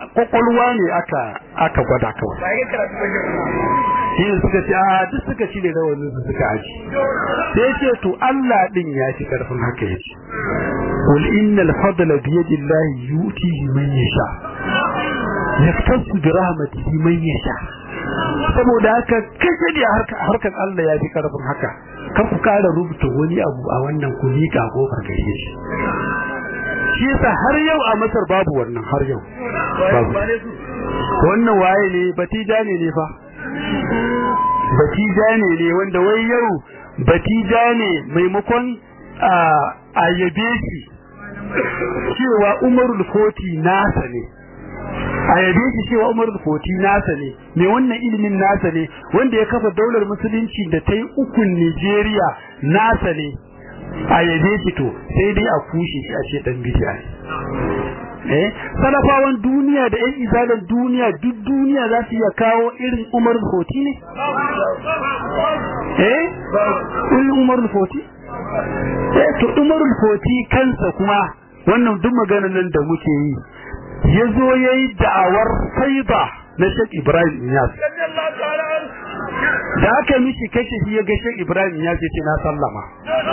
aka gwada kawai. Shi suka ce a duk suka ci da wannan su suka aji. Sai yace to Allah din ya ci karfin haka yace qul innal fadla bi yadillahi yu'tihi man yasha yaktasu bi rahmatihi man yasha. Saboda haka kace da harkar Allah ya fi karfin haka, kan ku kara rubuta wani abu a wannan ku lika kofar gare shi. Shi yasa har yau a Masar babu wannan, har yau babu. Wannan waye ne? Batija ne fa. batijane ne wanda wai yau batijane maimakon a yabe shi cewa Umarul Foti nasa ne a yabe shi cewa Umarul Foti nasa ne me wannan ilimin nasa ne wanda ya kafa daular musulunci da ta yi ukun Nigeria nasa ne a yabe shi to sai dai a kushe shi a ce dan bid'a ne salafawan duniya da ƴan izalan duniya duk duniya za su iya kawo irin Umarul Foti ne irin Umarul Foti to Umarul Foti kansa kuma wannan duk maganar nan da muke yi yazo yayi da'awar faida na Sheikh Ibrahim Inyas da aka mishi kashe shi ya ga Sheikh Ibrahim Inyas yace na sallama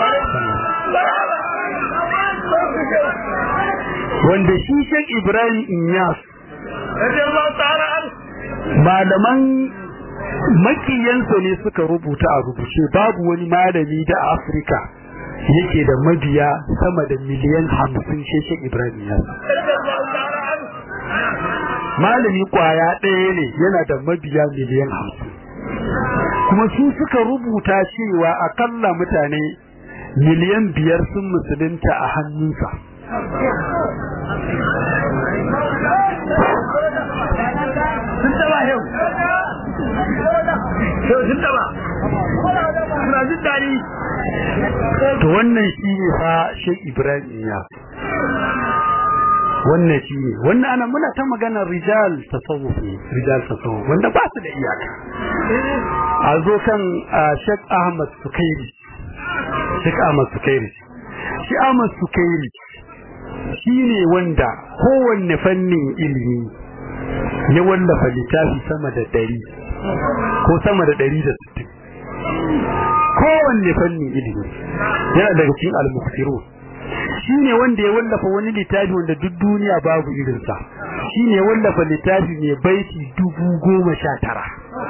wanda shi Sheikh Ibrahim Inyas malaman makiyansa ne suka rubuta a rubuce babu wani malami da Afirka yake da mabiya sama da miliyan 50 Sheikh Ibrahim Inyas malami kwaya ɗaya ne yana da mabiya miliyan 50 kuma su suka rubuta cewa akalla mutane miliyan 5 sun musulunta a hannunsa to wannan shi ne fa Sheikh Ibrahim Inyas wannan shi ne wannan ana muna ta maganar rijal tasawuf wanda ba su da iyaka a zo kan Sheikh Ahmad Sukairi shi Ahmad Sukairi shi ne wanda kowanne fannin ilimi ya wallafa littafi sama da 100 ko sama da 160 kowanne fannin ilimi yana daga cikin al-mukhtirun shine wanda ya wallafa wani littafi wanda duk duniya babu irin sa shine ya wallafa littafi mai baiti 19,000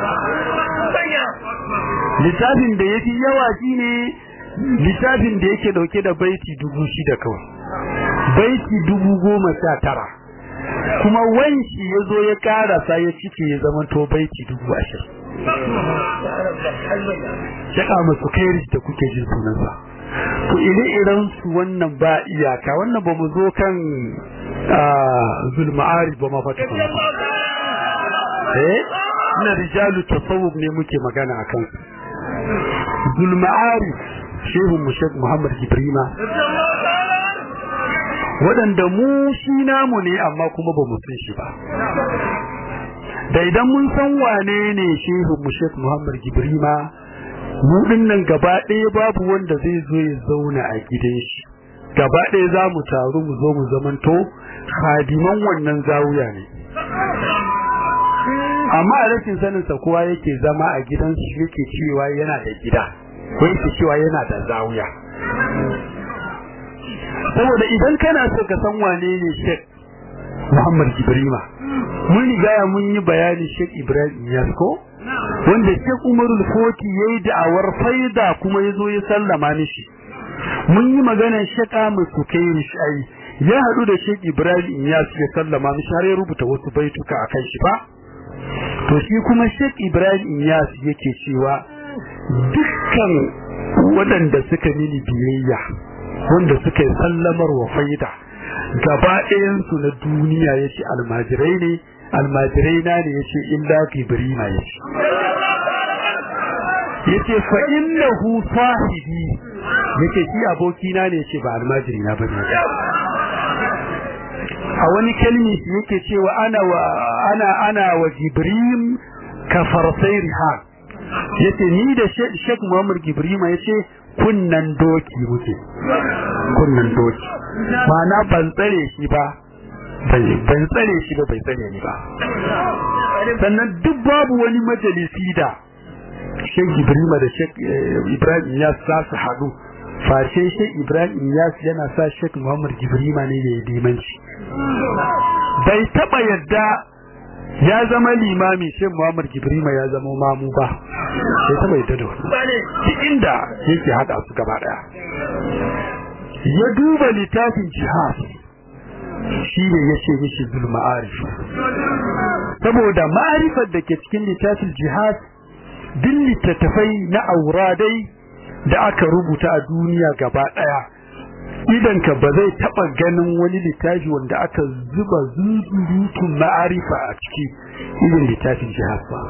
littafin da yafi yawa shine littafin da yake dauke da baiti 6,000 kawai baiti 19,000 kuma wanshi yazo ya karasa ya cike ya zama to baiti 20,000 shaka musu kairi da kuke jin sunansa to ire-iren su wannan ba iyaka wannan ba mu zo kan zulma'ari ba ma fata ina rijalu tasawuf ne muke magana akan zulma'ari shehu Sheikh Muhammad Ibrahima waɗanda mu shi namu ne amma kuma ba mu san shi ba da idan mun san wane ne shehu Sheikh Muhammad Ibrahima mu dinnan gaba ɗaya babu wanda zai zo ya zauna a gidan shi gaba ɗaya za mu taru mu zo mu zamanto khadiman wannan zawuya ne amma a rashin sanin sa kowa yake zama a gidan shi yake cewa yana da gida ko yake cewa yana da zawuya saboda idan kana so ka san wane ne Sheikh Muhammad Ibrahima mun riga mun yi bayani Sheikh Ibrahim Inyas ko wanda Sheikh Umarul Foti yayi da'awar faida kuma yazo ya sallama mishi mun yi maganar Sheikh Ahmad Sukairi shi ya hadu da Sheikh Ibrahim Inyas ya sallama mishi har ya rubuta wasu baituka akan shi ba to shi kuma Sheikh Ibrahim Inyas yake cewa dukkan waɗanda suka mini biyayya wanda suka yi sallamar wa faida gaba ɗayan su na duniya yace almajirai na ne yace illa Ibrahim yace fa innahu sahibi yace shi abokina ne yace ba almajiri na bane a wani kalmi yake cewa ana wa Ibrahim ka farsai riha yace ni da Sheikh Muhammad Ibrahim yace kunnan doki muke ma'ana ban tsare shi ba bai tsare ni ba sannan duk babu wani majalisi da Sheikh Ibrahim da Sheikh Ibrahim ya sa su haɗu fashe Sheikh Ibrahim yana sa Sheikh Muhammad Ibrahim ne ya yi limanci bai taba yadda ya zama limami Sheikh Muhammad Ibrahim ya zama mamu ba bai taba yadda da wannan inda yake hada su gaba daya ya duba littafin jihad shi ne yace mishi zulma'arif saboda ma'arifar da ke cikin littafin jihad duk littattafai na auradai da aka rubuta a duniya gaba daya idan ka ba zai taba ganin wani littafi wanda aka zuba zuzurutun ma'arifa a ciki irin littafin jihad ba.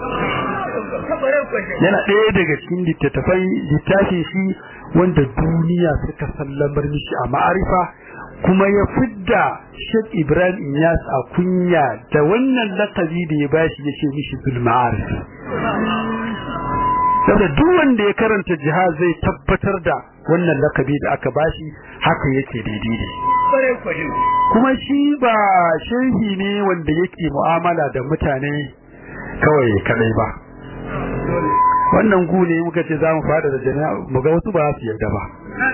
Yana ɗaya daga cikin littafin shi wanda duniya suka sallamar mishi a ma'arifa, kuma ya fidda Sheikh Ibrahim Inyas a kunya da wannan lakabi da ya bashi ya ce mishi bil ma'arif. Saboda duk wanda ya karanta jihad zai tabbatar da wannan lakabi da aka bashi haka yake daidai ne. Kuma shi ba shehi ne wanda yake mu'amala da mutane kawai kadai ba. Wannan gu ne muka ce za mu fada da jama'a mu ga wasu ba su yarda ba.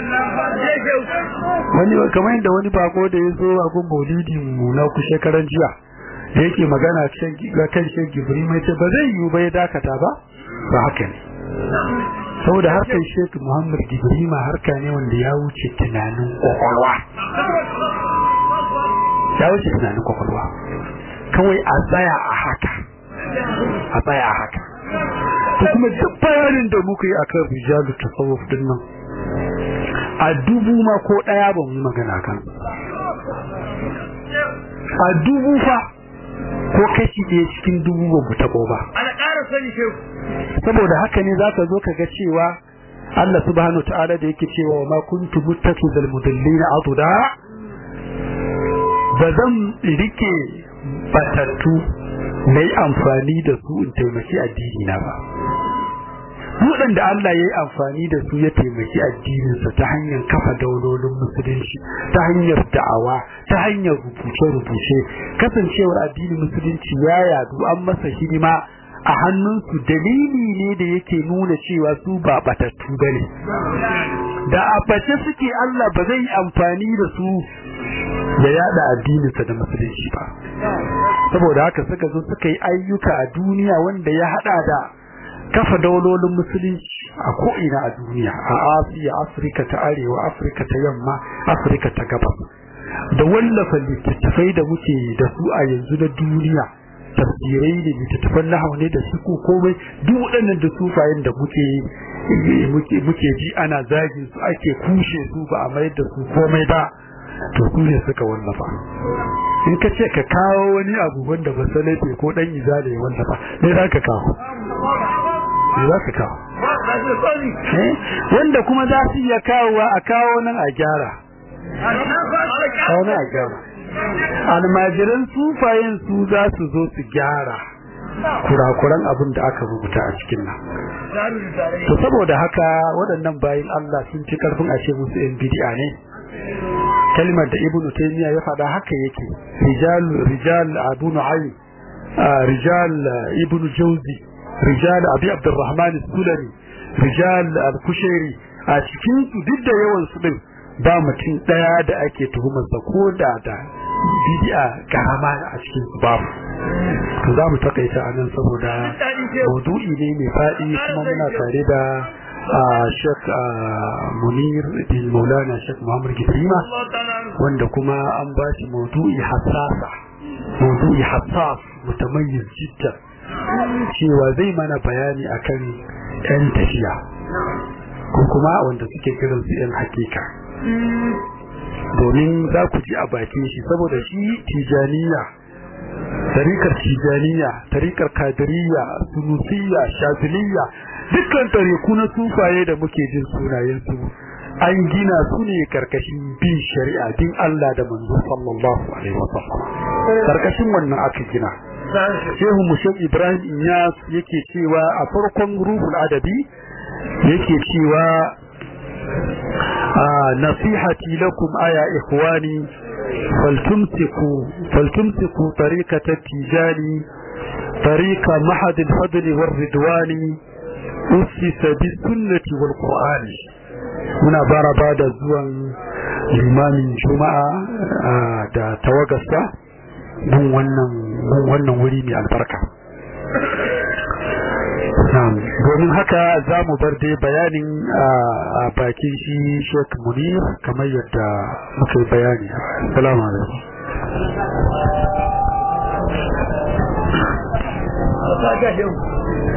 Wani kamar yadda wani bako da ya zo a gun maulidin mu na ku shekaran jiya da yake magana kan Sheikh Ibrahim mai ce ba zai yiwu ba ya dakata ba haka ne. Saboda harkar Sheikh Muhammad Ibrahim harka ne wanda ya wuce tunanin kwakwalwa. Ya wuce tunanin kwakwalwa. Kawai a tsaya a haka. To kuma duk bayanin da muka yi akan rijalu tasawuf din nan a dubu ma ko daya ba mu magana kan. A dubu fa ko kashi ɗaya cikin dubu ba mu tabo ba. Saboda haka ne zaka zo ka ga cewa Allah subhanahu wa ta'ala da yake cewa ma kuntu muttakhidhal mudallina aduda bazan rike batattu nayi amfani da su in taimaki addini na ba. Waɗanda Allah ya yi amfani da su ya taimaki addininsa ta hanyar kafa daulolin musulunci, ta hanyar da'awa, ta hanyar rubuce-rubuce, kasancewar addinin musulunci ya yadu an masa hidima a hannunsu dalili ne da yake nuna cewa su ba batattu bane. Da a bace suke Allah ba zai amfani da su ya yada addininsa da musulunci ba. Saboda haka suka zo suka yi ayyuka a duniya wanda ya hada da kafa daulolin musulunci a ko'ina a duniya, a Asiya, Afirka ta Arewa, Afirka ta Yamma, Afirka ta Gabas, da wallafa littattafai da muke da su a yanzu na duniya, tafsirai da littattafan nahawu ne da su ko komai, duk waɗannan da sufayen da muke ji ana zagin su ake kushe su ba a mayar da su komai ba, to su ne suka wallafa. In ka ce ka kawo wani abu wanda ba salafi ko dan izale ya wallafa, me za ka kawo? Wanda kuma za su iya kawowa a kawo nan a gyara. Almajiran sufayen su za su zo su gyara kurakuran abin da aka rubuta a cikin nan. To saboda haka waɗannan bayin Allah sun ci karfin a ce musu yan bid'a ne. Kalmar da Ibn Taymiyyah ya faɗa haka yake. Rijal Abu Nu'aym, Rijal Ibn Jawzi, Rijal Abi Abdurrahman Sulami, Rijal Al-Kushairi, a cikin su duk da yawan su din ba mutum daya da ake tuhumar sa ko da bid'a karama a cikin su babu. To za mu takaita anan saboda maudu'i ne mai faɗi kuma muna tare da Sheikh Munir bin Maulana Sheikh Muhammad Gibrima wanda kuma an ba shi maudu'i hassas mutamayyiz jiddan cewa zai mana bayani akan yan tafiya ko kuma wanda suke kiran su yan hakika, domin za ku ji a bakin shi saboda shi tijaniya, tarikar kadiriyya, sunusiyya, shaziliya, dukkan tariku na sufaye da muke jin sunayensu an gina su ne karkashin bin shari'a, bin Allah da manzo sallallahu alaihi wasallam. Karkashin wannan aka gina. Shehu Mushek Ibrahim Inyas yake cewa a farkon Ruhul Adabi yake cewa nasihati lakum aya ikhwani faltumsiku tariqata tijani tariqa mahad al-fadl war-ridwani usisa bis-sunnati wal-qur'ani. Muna baraba da zuwan limamin juma'a da tawagarsa don wannan wuri mai albarka. Domin haka za mu bar dai bayanin a bakin shi Sheikh Munir kamar yadda muka yi bayani. Assalamu alaikum.